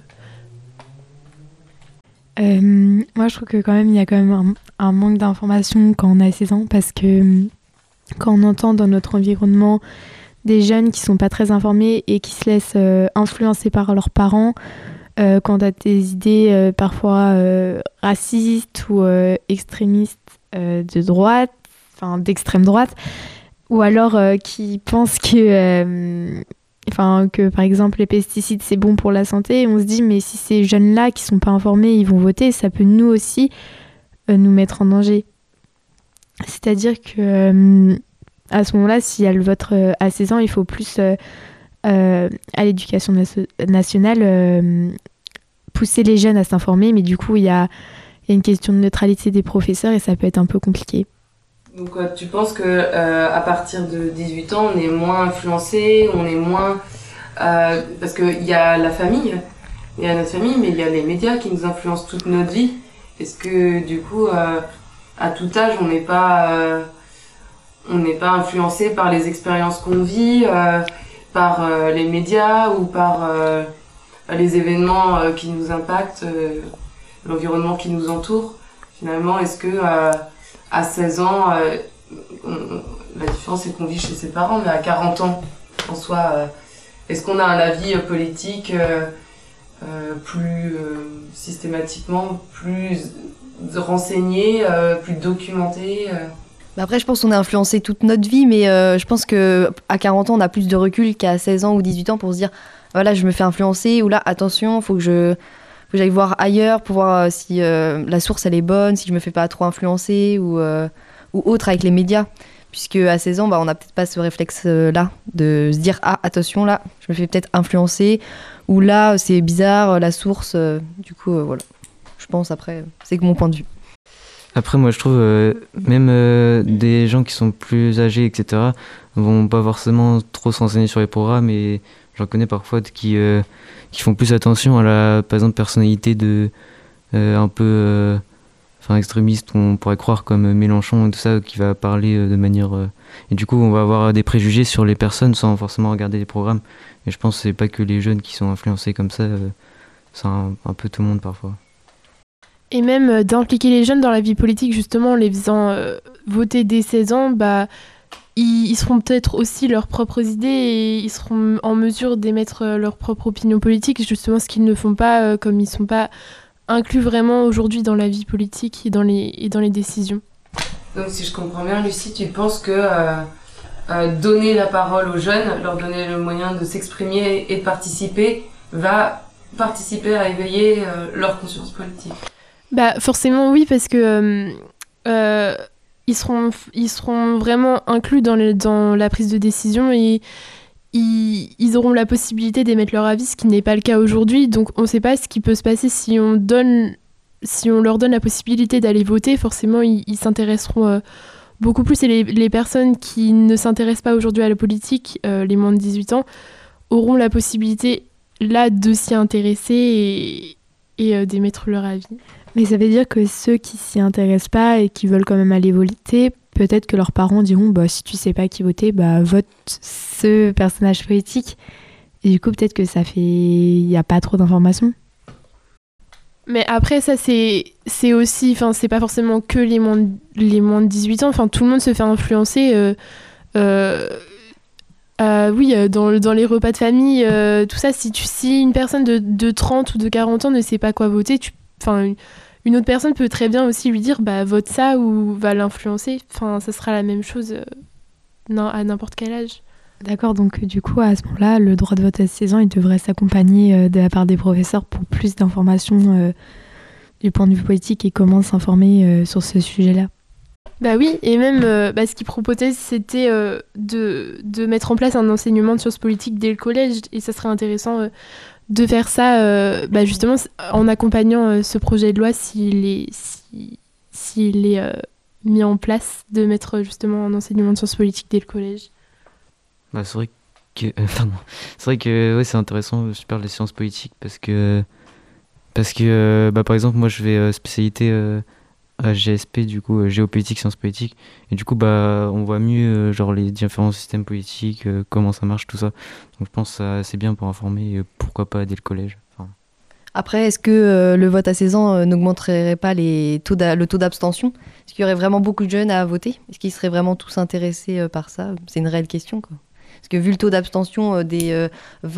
S2: Moi, je trouve que quand même, il y a quand même un manque d'information quand on a 16 ans parce que quand on entend dans notre environnement des jeunes qui sont pas très informés et qui se laissent influencer par leurs parents quant à des idées parfois racistes ou extrémistes de droite, d'extrême droite, ou alors qui pensent que par exemple les pesticides c'est bon pour la santé, et on se dit mais si ces jeunes-là qui sont pas informés ils vont voter, ça peut nous aussi nous mettre en danger. C'est-à-dire que à ce moment-là, si elle vote à 16 ans, il faut plus, à l'éducation nationale, pousser les jeunes à s'informer. Mais du coup, il y a une question de neutralité des professeurs et ça peut être un peu compliqué.
S1: Donc, tu penses qu'à partir de 18 ans, on est moins influencé, on est moins... parce qu'il y a la famille, il y a notre famille, mais il y a les médias qui nous influencent toute notre vie. Est-ce que, du coup, à tout âge, on n'est pas influencé par les expériences qu'on vit, par les médias ou par les événements qui nous impactent, l'environnement qui nous entoure? Finalement, est-ce que à 16 ans, la différence c'est qu'on vit chez ses parents, mais à 40 ans, en soi, est-ce qu'on a un avis politique plus systématiquement, plus renseignés, plus documentés.
S4: Après, je pense qu'on est influencé toute notre vie, mais je pense qu'à 40 ans, on a plus de recul qu'à 16 ans ou 18 ans pour se dire, voilà, je me fais influencer, ou là, attention, faut que j'aille voir ailleurs pour voir si la source, elle est bonne, si je me fais pas trop influencer, ou autre avec les médias. Puisque à 16 ans, on n'a peut-être pas ce réflexe-là, de se dire, ah, attention, là, je me fais peut-être influencer, ou là, c'est bizarre, la source, du coup, voilà. Je pense, après, c'est que mon point de vue.
S5: Après, moi, je trouve même des gens qui sont plus âgés, etc., vont pas forcément trop se renseigner sur les programmes. Et j'en connais parfois qui font plus attention à la, par exemple, personnalité de un peu extrémiste, on pourrait croire comme Mélenchon et tout ça, qui va parler de manière... et du coup, on va avoir des préjugés sur les personnes sans forcément regarder les programmes. Et je pense que c'est pas que les jeunes qui sont influencés comme ça, c'est un peu tout le monde parfois.
S3: Et même d'impliquer les jeunes dans la vie politique, justement, en les faisant voter dès 16 ans, ils seront peut-être aussi leurs propres idées et ils seront en mesure d'émettre leur propre opinion politique, justement ce qu'ils ne font pas, comme ils ne sont pas inclus vraiment aujourd'hui dans la vie politique et dans les décisions.
S1: Donc si je comprends bien, Lucie, tu penses que donner la parole aux jeunes, leur donner le moyen de s'exprimer et de participer, va participer à éveiller leur conscience politique?
S3: Forcément oui, parce que ils seront vraiment inclus dans la prise de décision et ils auront la possibilité d'émettre leur avis, ce qui n'est pas le cas aujourd'hui. Donc on ne sait pas ce qui peut se passer si on leur donne la possibilité d'aller voter. Forcément, ils s'intéresseront beaucoup plus. Et les personnes qui ne s'intéressent pas aujourd'hui à la politique, les moins de 18 ans, auront la possibilité là de s'y intéresser et d'émettre leur avis.
S2: Mais ça veut dire que ceux qui s'y intéressent pas et qui veulent quand même aller voter, peut-être que leurs parents diront si tu sais pas qui voter, vote ce personnage politique. Et du coup, peut-être que il y a pas trop d'informations.
S3: Mais après, ça, c'est aussi... c'est pas forcément que les moins de 18 ans. Tout le monde se fait influencer. Dans les repas de famille, tout ça. Si une personne de 30 ou de 40 ans ne sait pas quoi voter, une autre personne peut très bien aussi lui dire vote ça ou va l'influencer. Ça sera la même chose à n'importe quel âge.
S2: D'accord, donc du coup, à ce moment-là, le droit de vote à 16 ans, il devrait s'accompagner de la part des professeurs pour plus d'informations du point de vue politique et comment s'informer sur ce sujet-là.
S3: Oui, et même ce qu'ils proposaient, c'était de mettre en place un enseignement de sciences politiques dès le collège, et ça serait intéressant de faire ça justement en accompagnant ce projet de loi s'il est mis en place, de mettre justement un enseignement de sciences politiques dès le collège.
S5: C'est vrai que c'est intéressant, je parle des sciences politiques parce que par exemple moi je vais spécialité à GSP, du coup géopolitique, sciences politiques, et du coup on voit mieux les différents systèmes politiques, comment ça marche, tout ça. Donc je pense que c'est bien pour informer, pourquoi pas dès le collège.
S4: Après, est-ce que le vote à 16 ans n'augmenterait pas le taux d'abstention? Est-ce qu'il y aurait vraiment beaucoup de jeunes à voter? Est-ce qu'ils seraient vraiment tous intéressés par ça? C'est une réelle question, quoi. Parce que vu le taux d'abstention des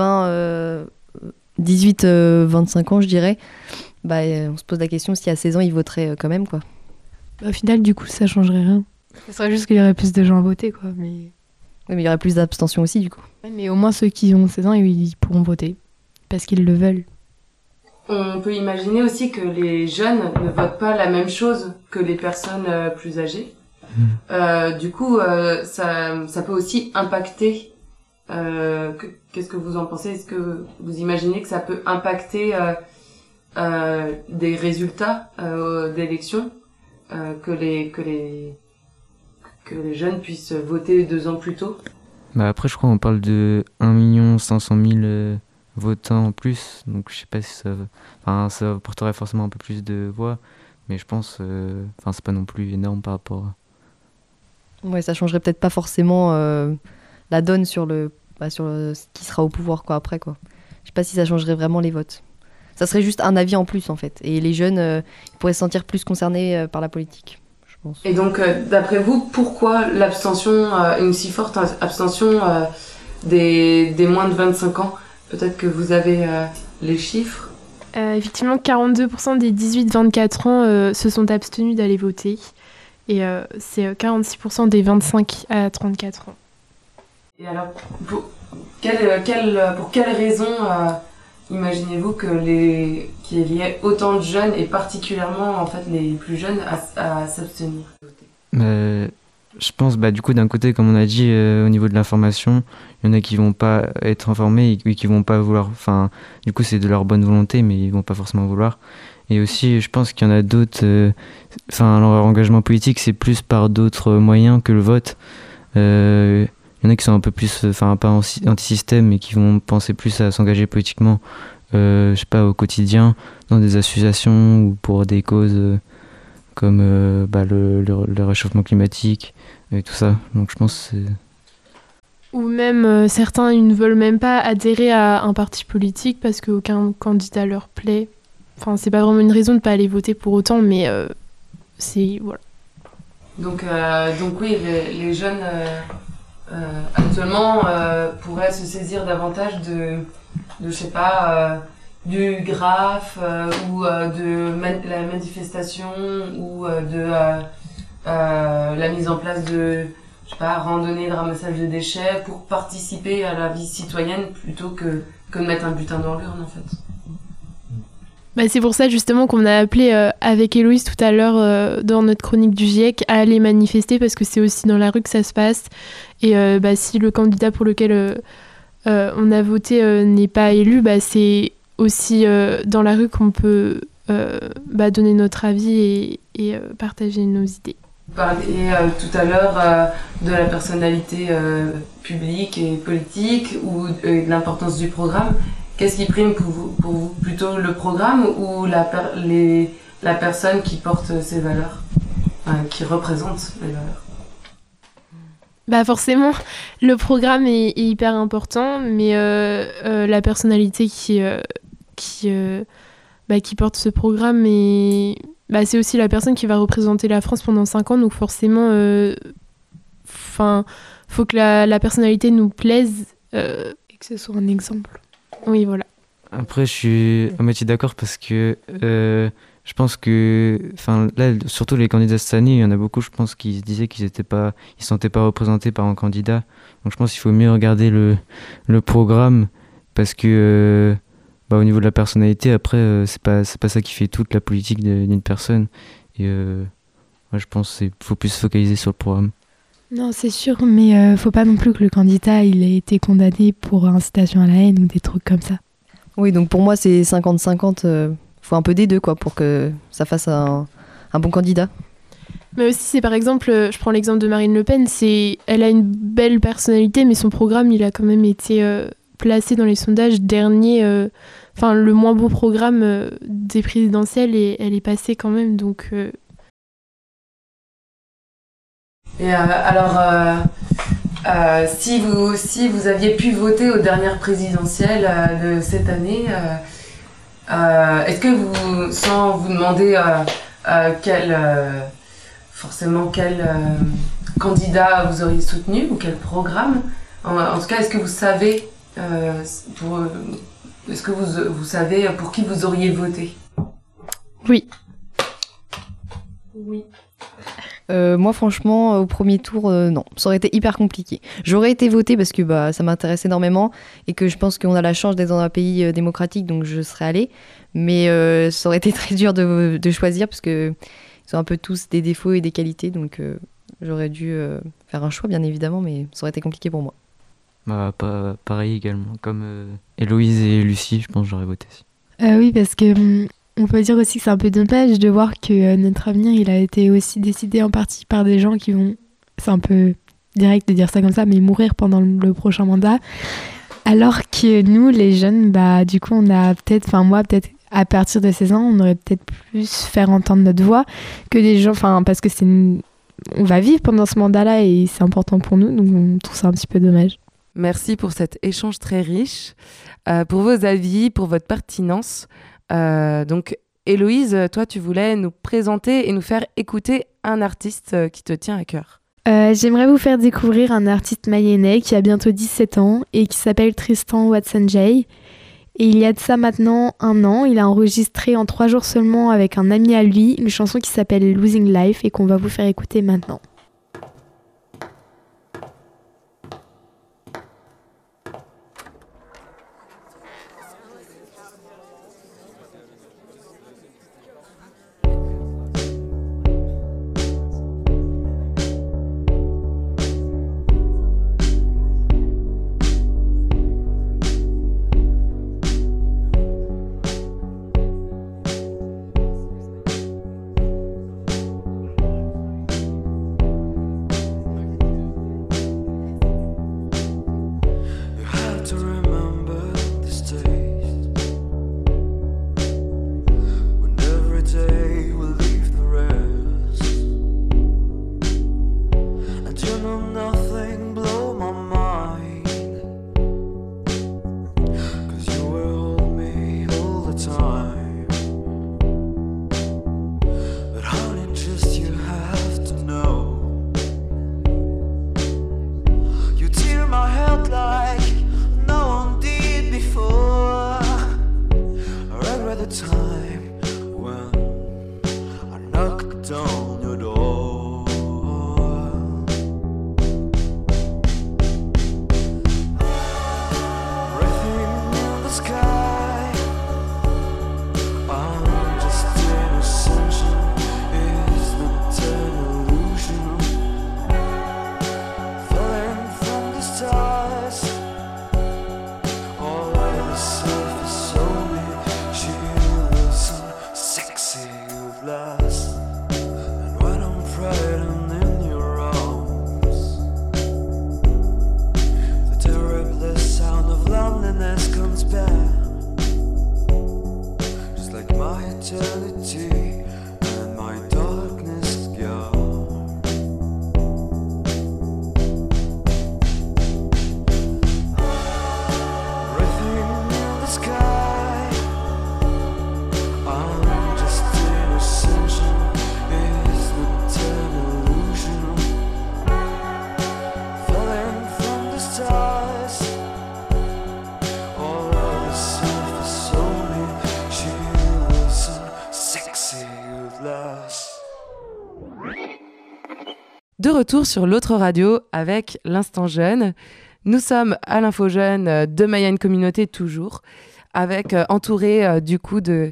S4: 18-25 ans, je dirais, on se pose la question si à 16 ans, ils voteraient quand même, quoi.
S2: Au final, du coup, ça changerait rien. Ce serait juste qu'il y aurait plus de gens à voter, quoi. Mais...
S4: Oui, mais il y aurait plus d'abstention aussi, du coup.
S2: Ouais, mais au moins, ceux qui ont 16 ans, ils pourront voter. Parce qu'ils le veulent.
S1: On peut imaginer aussi que les jeunes ne votent pas la même chose que les personnes plus âgées. Du coup, ça peut aussi impacter. Qu'est-ce que vous en pensez? Est-ce que vous imaginez que ça peut impacter des résultats d'élections, que les jeunes puissent voter 2 ans plus tôt?
S5: Après, je crois qu'on parle de 1 500 000 votants en plus, donc je sais pas si ça porterait forcément un peu plus de voix, mais je pense c'est pas non plus énorme par rapport à...
S4: Ouais, ça changerait peut-être pas forcément la donne sur ce qui sera au pouvoir, quoi, après, quoi. Je sais pas si ça changerait vraiment les votes. Ça serait juste un avis en plus, en fait, et les jeunes ils pourraient se sentir plus concernés par la politique, je pense.
S1: Et donc d'après vous, pourquoi l'abstention, une si forte abstention des moins de 25 ans? Peut-être que vous avez les chiffres.
S3: Effectivement, 42% des 18-24 ans se sont abstenus d'aller voter. Et c'est 46% des 25 à 34 ans.
S1: Et alors, pour quelles raisons imaginez-vous qu'il y ait autant de jeunes, et particulièrement en fait les plus jeunes, à s'abstenir?
S5: Je pense, du coup, d'un côté, comme on a dit, au niveau de l'information, il y en a qui vont pas être informés et qui vont pas vouloir. Enfin, du coup, c'est de leur bonne volonté, mais ils vont pas forcément vouloir. Et aussi, je pense qu'il y en a d'autres. Leur engagement politique, c'est plus par d'autres moyens que le vote. Il y en a qui sont un peu plus, pas anti-système, mais qui vont penser plus à s'engager politiquement, je sais pas, au quotidien, dans des associations ou pour des causes comme le réchauffement climatique et tout ça. Donc je pense que c'est...
S3: Ou même certains ils ne veulent même pas adhérer à un parti politique parce qu'aucun candidat leur plaît. Enfin, c'est pas vraiment une raison de ne pas aller voter pour autant, mais c'est... Voilà.
S1: Donc oui, les jeunes actuellement pourraient se saisir davantage de je sais pas, du graphe ou de la manifestation ou de la mise en place de, je sais pas, randonnée de ramassage de déchets pour participer à la vie citoyenne plutôt que de mettre un butin dans l'urne en fait.
S3: C'est pour ça justement qu'on a appelé avec Héloïse tout à l'heure dans notre chronique du GIEC à aller manifester parce que c'est aussi dans la rue que ça se passe et si le candidat pour lequel on a voté n'est pas élu, c'est aussi dans la rue qu'on peut donner notre avis et partager nos idées.
S1: Vous parliez tout à l'heure de la personnalité publique et politique ou de l'importance du programme. Qu'est-ce qui prime pour vous plutôt le programme ou la personne qui porte ces valeurs, qui représente les valeurs?
S3: Forcément, le programme est hyper important, mais la personnalité qui porte ce programme, c'est aussi la personne qui va représenter la France pendant 5 ans, donc forcément, faut que la personnalité nous plaise et que ce soit un exemple. Oui, voilà. Après,
S5: je suis à moitié d'accord parce que je pense que, là, surtout les candidats cette année, il y en a beaucoup, je pense, qui se disaient qu'ils ne se sentaient pas représentés par un candidat. Donc je pense qu'il faut mieux regarder le programme parce que, au niveau de la personnalité, après, c'est pas ça qui fait toute la politique d'une personne. Et je pense qu'il faut plus se focaliser sur le programme.
S2: Non, c'est sûr, mais faut pas non plus que le candidat il ait été condamné pour incitation à la haine ou des trucs comme ça.
S4: Oui, donc pour moi, c'est 50-50. Faut un peu des deux, quoi, pour que ça fasse un bon candidat.
S3: Mais aussi, c'est par exemple, je prends l'exemple de Marine Le Pen, elle a une belle personnalité, mais son programme, il a quand même été placé dans les sondages dernier, le moins beau programme des présidentielles, et elle est passée quand même, donc...
S1: Et alors, si vous aviez pu voter aux dernières présidentielles de cette année, est-ce que sans vous demander quel candidat vous auriez soutenu ou quel programme, en tout cas, est-ce que vous savez, est-ce que vous savez pour qui vous auriez voté?
S3: Oui.
S1: Oui.
S4: Moi, franchement, au premier tour, non. Ça aurait été hyper compliqué. J'aurais été votée parce que ça m'intéresse énormément et que je pense qu'on a la chance d'être dans un pays démocratique, donc je serais allée. Mais ça aurait été très dur de choisir parce qu'ils ont un peu tous des défauts et des qualités. Donc j'aurais dû faire un choix, bien évidemment, mais ça aurait été compliqué pour moi.
S5: Pareil également. Comme Héloïse et Lucie, je pense que j'aurais voté aussi.
S2: Oui, parce que... On peut dire aussi que c'est un peu dommage de voir que notre avenir, il a été aussi décidé en partie par des gens qui vont, c'est un peu direct de dire ça comme ça, mais mourir pendant le prochain mandat. Alors que nous, les jeunes, du coup, on a moi, à partir de 16 ans, on aurait peut-être plus faire entendre notre voix que des gens, parce que on va vivre pendant ce mandat-là et c'est important pour nous, donc on trouve ça un petit peu dommage.
S1: Merci pour cet échange très riche, pour vos avis, pour votre pertinence. Donc Héloïse, toi tu voulais nous présenter et nous faire écouter un artiste qui te tient à cœur.
S2: J'aimerais vous faire découvrir un artiste mayennais qui a bientôt 17 ans et qui s'appelle Tristan Watson Jay. Et il y a de ça maintenant 1 an, il a enregistré en 3 jours seulement avec un ami à lui une chanson qui s'appelle Losing Life et qu'on va vous faire écouter maintenant.
S1: De retour sur l'autre radio avec l'Instant Jeune. Nous sommes à l'Info Jeune de Mayenne Communauté toujours, avec entouré du coup de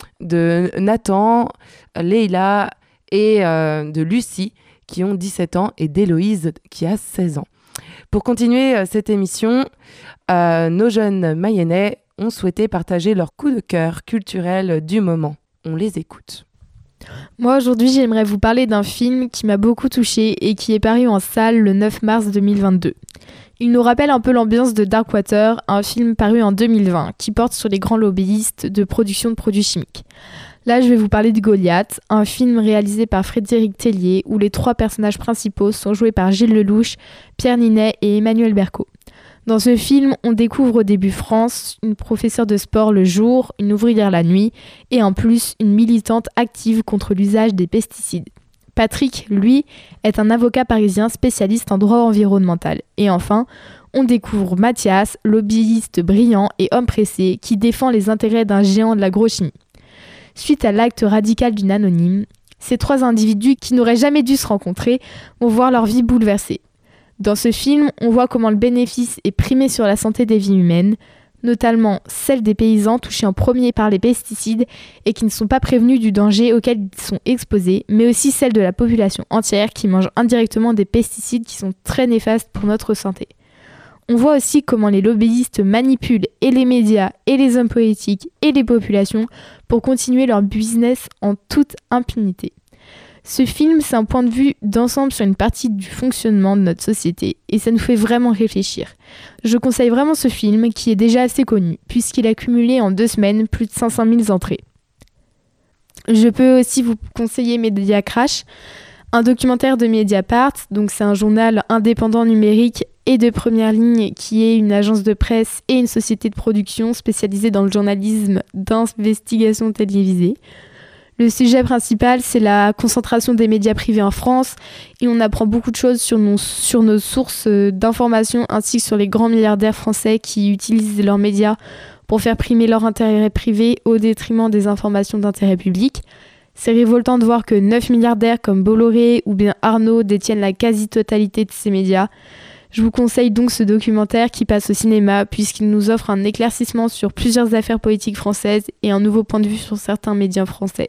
S1: Nathan, Leïla et de Lucie qui ont 17 ans et d'Héloïse qui a 16 ans. Pour continuer cette émission, nos jeunes Mayennais ont souhaité partager leur coup de cœur culturel du moment. On les écoute.
S2: Moi, aujourd'hui, j'aimerais vous parler d'un film qui m'a beaucoup touchée et qui est paru en salle le 9 mars 2022. Il nous rappelle un peu l'ambiance de Darkwater, un film paru en 2020 qui porte sur les grands lobbyistes de production de produits chimiques. Là, je vais vous parler de Goliath, un film réalisé par Frédéric Tellier où les 3 personnages principaux sont joués par Gilles Lelouch, Pierre Ninet et Emmanuel Berco. Dans ce film, on découvre au début France, une professeure de sport le jour, une ouvrière la nuit, et en plus une militante active contre l'usage des pesticides. Patrick, lui, est un avocat parisien spécialiste en droit environnemental. Et enfin, on découvre Mathias, lobbyiste brillant et homme pressé, qui défend les intérêts d'un géant de l'agrochimie. Suite à l'acte radical d'une anonyme, ces 3 individus qui n'auraient jamais dû se rencontrer vont voir leur vie bouleversée. Dans ce film, on voit comment le bénéfice est primé sur la santé des vies humaines, notamment celle des paysans touchés en premier par les pesticides et qui ne sont pas prévenus du danger auquel ils sont exposés, mais aussi celle de la population entière qui mange indirectement des pesticides qui sont très néfastes pour notre santé. On voit aussi comment les lobbyistes manipulent et les médias, et les hommes politiques, et les populations pour continuer leur business en toute impunité. Ce film, c'est un point de vue d'ensemble sur une partie du fonctionnement de notre société et ça nous fait vraiment réfléchir. Je conseille vraiment ce film qui est déjà assez connu puisqu'il a cumulé en 2 semaines plus de 500 000 entrées. Je peux aussi vous conseiller Media Crash, un documentaire de Mediapart, donc c'est un journal indépendant numérique et de première ligne qui est une agence de presse et une société de production spécialisée dans le journalisme d'investigation télévisée. Le sujet principal, c'est la concentration des médias privés en France et on apprend beaucoup de choses sur nos sources d'informations ainsi que sur les grands milliardaires français qui utilisent leurs médias pour faire primer leur intérêt privé au détriment des informations d'intérêt public. C'est révoltant de voir que 9 milliardaires comme Bolloré ou bien Arnault détiennent la quasi-totalité de ces médias. Je vous conseille donc ce documentaire qui passe au cinéma puisqu'il nous offre un éclaircissement sur plusieurs affaires politiques françaises et un nouveau point de vue sur certains médias français.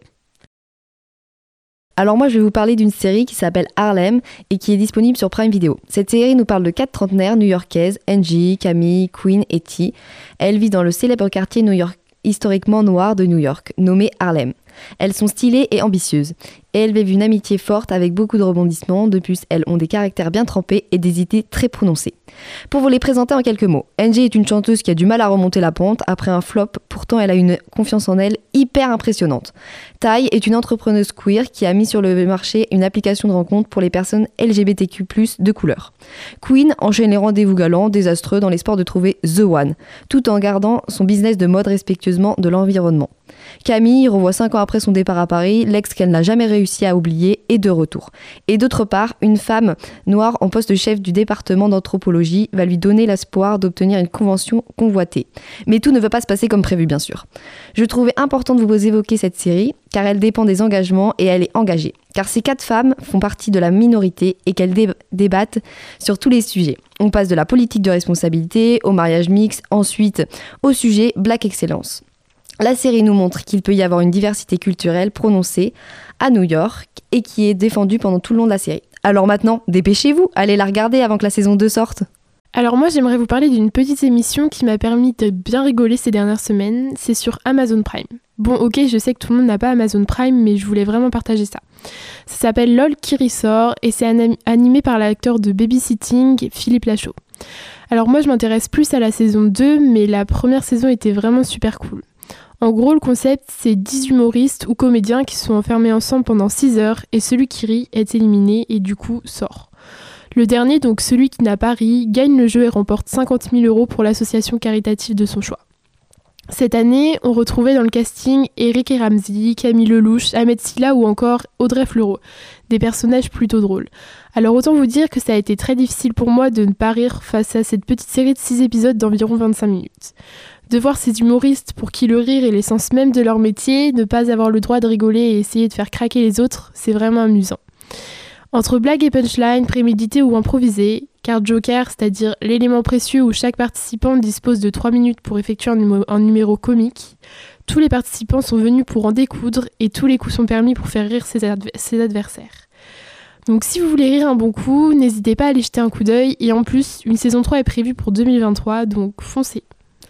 S4: Alors moi je vais vous parler d'une série qui s'appelle Harlem et qui est disponible sur Prime Video. Cette série nous parle de 4 trentenaires new-yorkaises, Angie, Camille, Queen et T. Elles vivent dans le célèbre quartier historiquement noir de New York, nommé Harlem. Elles sont stylées et ambitieuses. Et elles vivent une amitié forte avec beaucoup de rebondissements. De plus, elles ont des caractères bien trempés et des idées très prononcées. Pour vous les présenter en quelques mots, Angie est une chanteuse qui a du mal à remonter la pente après un flop. Pourtant, elle a une confiance en elle hyper impressionnante. Ty est une entrepreneuse queer qui a mis sur le marché une application de rencontre pour les personnes LGBTQ+, de couleur. Queen enchaîne les rendez-vous galants, désastreux dans l'espoir de trouver The One, tout en gardant son business de mode respectueusement de l'environnement. Camille revoit 5 ans après son départ à Paris, l'ex qu'elle n'a jamais réussi à oublier est de retour. Et d'autre part, une femme noire en poste de chef du département d'anthropologie va lui donner l'espoir d'obtenir une convention convoitée. Mais tout ne va pas se passer comme prévu, bien sûr. Je trouvais important de vous évoquer cette série, car elle dépend des engagements et elle est engagée. Car ces 4 femmes font partie de la minorité et qu'elles débattent sur tous les sujets. On passe de la politique de responsabilité au mariage mixte, ensuite au sujet Black Excellence. La série nous montre qu'il peut y avoir une diversité culturelle prononcée à New York et qui est défendue pendant tout le long de la série. Alors maintenant, dépêchez-vous, allez la regarder avant que la saison 2 sorte.
S3: Alors moi, j'aimerais vous parler d'une petite émission qui m'a permis de bien rigoler ces dernières semaines. C'est sur Amazon Prime. Bon, ok, je sais que tout le monde n'a pas Amazon Prime, mais je voulais vraiment partager ça. Ça s'appelle LOL qui ressort et c'est animé par l'acteur de Babysitting, Philippe Lachaud. Alors moi, je m'intéresse plus à la saison 2, mais la première saison était vraiment super cool. En gros, le concept, c'est 10 humoristes ou comédiens qui sont enfermés ensemble pendant 6 heures et celui qui rit est éliminé et du coup sort. Le dernier, donc celui qui n'a pas ri, gagne le jeu et remporte 50 000 € pour l'association caritative de son choix. Cette année, on retrouvait dans le casting Eric et Ramzy, Camille Lelouch, Ahmed Silla ou encore Audrey Fleurot, des personnages plutôt drôles. Alors autant vous dire que ça a été très difficile pour moi de ne pas rire face à cette petite série de 6 épisodes d'environ 25 minutes. De voir ces humoristes pour qui le rire est l'essence même de leur métier, ne pas avoir le droit de rigoler et essayer de faire craquer les autres, c'est vraiment amusant. Entre blagues et punchlines, prémédités ou improvisées, carte joker, c'est-à-dire l'élément précieux où chaque participant dispose de 3 minutes pour effectuer un numéro comique, tous les participants sont venus pour en découdre et tous les coups sont permis pour faire rire ses adversaires. Donc si vous voulez rire un bon coup, n'hésitez pas à aller jeter un coup d'œil et en plus, une saison 3 est prévue pour 2023, donc foncez.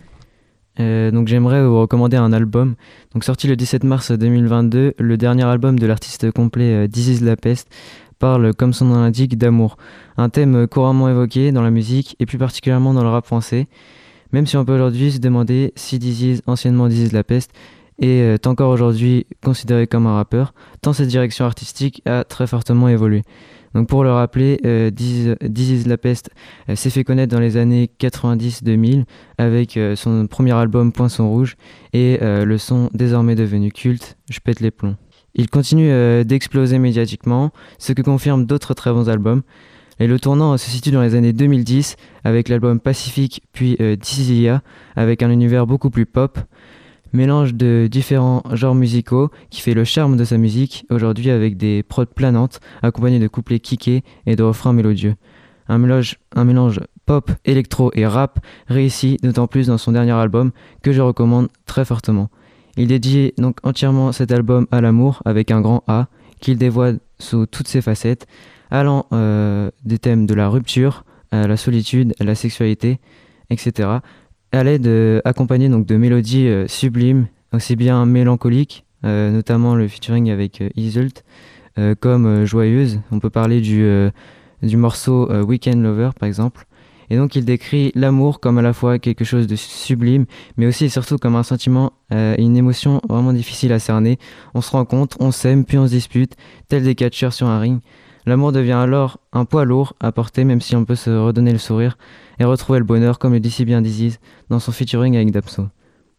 S5: Donc j'aimerais vous recommander un album. Donc sorti le 17 mars 2022, le dernier album de l'artiste complet This Is La Peste parle, comme son nom l'indique, d'amour. Un thème couramment évoqué dans la musique et plus particulièrement dans le rap français. Même si on peut aujourd'hui se demander si This Is, anciennement This Is La Peste, est encore aujourd'hui considéré comme un rappeur, tant cette direction artistique a très fortement évolué. Donc pour le rappeler, This Is La Peste s'est fait connaître dans les années 90-2000 avec son premier album Poinçon Rouge et le son désormais devenu culte, Je pète les plombs. Il continue d'exploser médiatiquement, ce que confirment d'autres très bons albums. Et le tournant se situe dans les années 2010 avec l'album Pacifique puis Tizia avec un univers beaucoup plus pop. Mélange de différents genres musicaux qui fait le charme de sa musique aujourd'hui avec des prods planantes accompagnés de couplets kickés et de refrains mélodieux. Un mélange pop, électro et rap réussi d'autant plus dans son dernier album que je recommande très fortement. Il dédie donc entièrement cet album à l'amour avec un grand A qu'il dévoile sous toutes ses facettes, allant des thèmes de la rupture, à la solitude, à la sexualité, etc. à l'aide accompagnée donc de mélodies sublimes, aussi bien mélancoliques, notamment le featuring avec Iseult, comme joyeuses. On peut parler du morceau Weekend Lover par exemple. Et donc il décrit l'amour comme à la fois quelque chose de sublime, mais aussi et surtout comme un sentiment et une émotion vraiment difficile à cerner. On se rencontre, on s'aime, puis on se dispute, tels des catcheurs sur un ring. L'amour devient alors un poids lourd à porter, même si on peut se redonner le sourire et retrouver le bonheur, comme le dit si bien Diziz dans son featuring avec Dapso.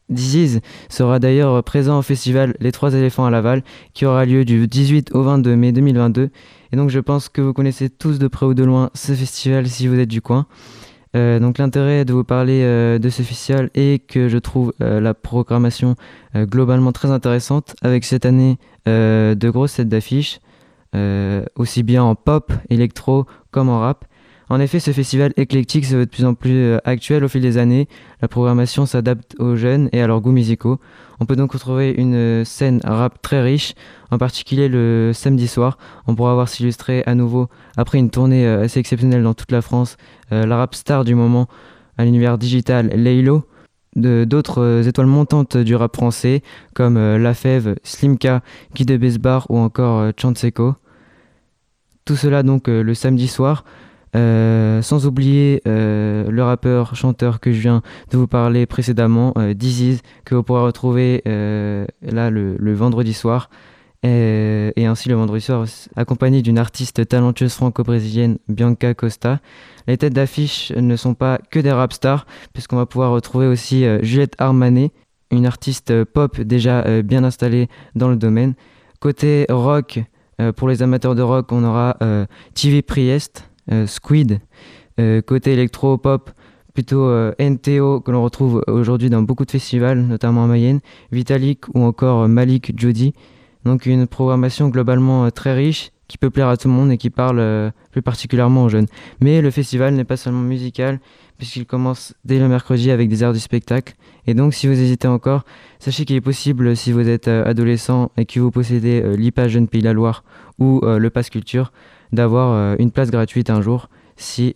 S5: Disease sera d'ailleurs présent au festival Les Trois Éléphants à Laval, qui aura lieu du 18 au 22 mai 2022. Et donc je pense que vous connaissez tous de près ou de loin ce festival si vous êtes du coin. Donc l'intérêt de vous parler de ce festival est que je trouve la programmation globalement très intéressante, avec cette année de grosses têtes d'affiches, aussi bien en pop, électro comme en rap. En effet, ce festival éclectique se veut de plus en plus actuel au fil des années. La programmation s'adapte aux jeunes et à leurs goûts musicaux. On peut donc retrouver une scène rap très riche, en particulier le samedi soir. On pourra voir s'illustrer à nouveau, après une tournée assez exceptionnelle dans toute la France, la rap star du moment à l'univers digital, Laylo, d'autres étoiles montantes du rap français, comme La Fève, Slimka, Guy de Besbar ou encore Chanseko. Tout cela donc le samedi soir. Sans oublier le rappeur chanteur que je viens de vous parler précédemment, Disease, que vous pourrez retrouver là le vendredi soir, et ainsi le vendredi soir accompagné d'une artiste talentueuse franco-brésilienne, Bianca Costa. Les têtes d'affiche ne sont pas que des rap stars, puisqu'on va pouvoir retrouver aussi Juliette Armanet, une artiste pop déjà bien installée dans le domaine. Côté rock, pour les amateurs de rock, on aura TV Priest, Squid. Côté électro-pop, plutôt NTO, que l'on retrouve aujourd'hui dans beaucoup de festivals, notamment en Mayenne, Vitalik ou encore Malik Jody. Donc une programmation globalement très riche, qui peut plaire à tout le monde et qui parle plus particulièrement aux jeunes. Mais le festival n'est pas seulement musical, puisqu'il commence dès le mercredi avec des heures du spectacle. Et donc si vous hésitez encore, sachez qu'il est possible, si vous êtes adolescent et que vous possédez l'IPA Jeune Pays de la Loire ou le Pass Culture, d'avoir une place gratuite un jour si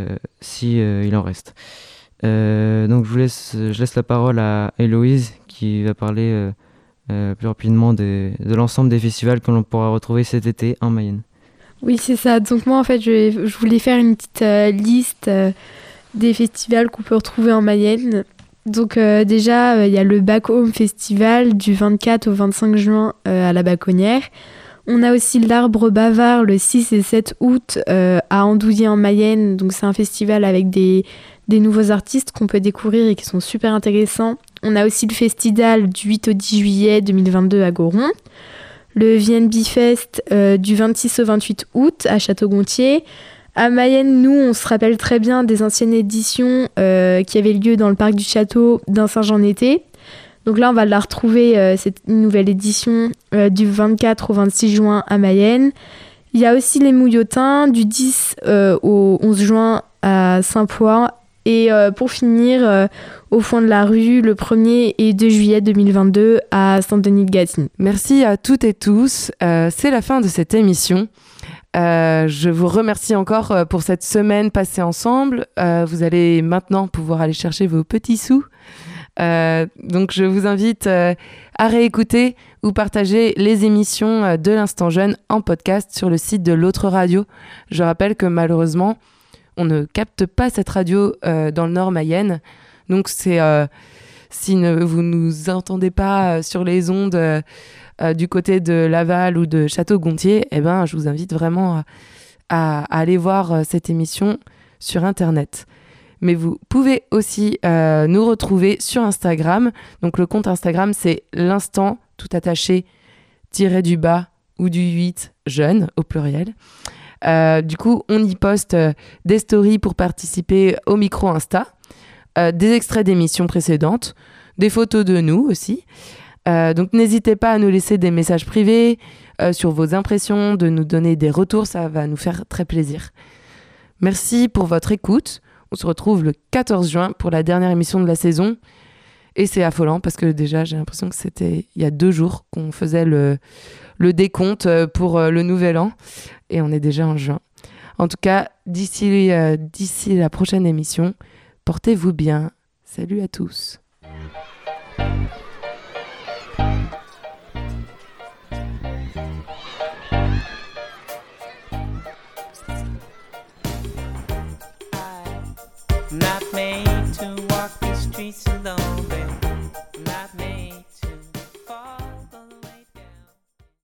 S5: il en reste. Donc je laisse la parole à Héloïse qui va parler plus rapidement de l'ensemble des festivals que l'on pourra retrouver cet été en Mayenne.
S2: Oui, c'est ça. Donc moi, en fait, je voulais faire une petite liste des festivals qu'on peut retrouver en Mayenne. Donc déjà, il y a le Back Home Festival du 24 au 25 juin à la Baconnière. On a aussi l'Arbre Bavard le 6 et 7 août à Andouillé en Mayenne. Donc c'est un festival avec des nouveaux artistes qu'on peut découvrir et qui sont super intéressants. On a aussi le Festidal du 8 au 10 juillet 2022 à Goron. Le VNB Fest du 26 au 28 août à Château-Gontier. À Mayenne, nous, on se rappelle très bien des anciennes éditions qui avaient lieu dans le parc du château d'un Saint-Jean-Été. Donc là, on va la retrouver, cette nouvelle édition du 24 au 26 juin à Mayenne. Il y a aussi les Mouillotins du 10 au 11 juin à Saint-Poix. Et pour finir, au fond de la rue, le 1er et 2 juillet 2022 à Saint-Denis-de-Gâtine.
S1: Merci à toutes et tous. C'est la fin de cette émission. Je vous remercie encore pour cette semaine passée ensemble. Vous allez maintenant pouvoir aller chercher vos petits sous. Donc je vous invite à réécouter ou partager les émissions de l'Instant Jeune en podcast sur le site de l'autre radio. Je rappelle que malheureusement, on ne capte pas cette radio dans le Nord Mayenne. Donc si vous ne nous entendez pas sur les ondes du côté de Laval ou de Château-Gontier, je vous invite vraiment à aller voir cette émission sur Internet. Mais vous pouvez aussi nous retrouver sur Instagram. Donc le compte Instagram, c'est l'instant tout attaché _du_ ou du 8 jeune au pluriel. Du coup, on y poste des stories pour participer au micro Insta, des extraits d'émissions précédentes, des photos de nous aussi. Donc n'hésitez pas à nous laisser des messages privés sur vos impressions, de nous donner des retours, ça va nous faire très plaisir. Merci pour votre écoute. On se retrouve le 14 juin pour la dernière émission de la saison. Et c'est affolant parce que déjà, j'ai l'impression que c'était il y a 2 jours qu'on faisait le décompte pour le nouvel an. Et on est déjà en juin. En tout cas, d'ici la prochaine émission, portez-vous bien. Salut à tous.
S14: Not made to walk the streets alone, babe. Not made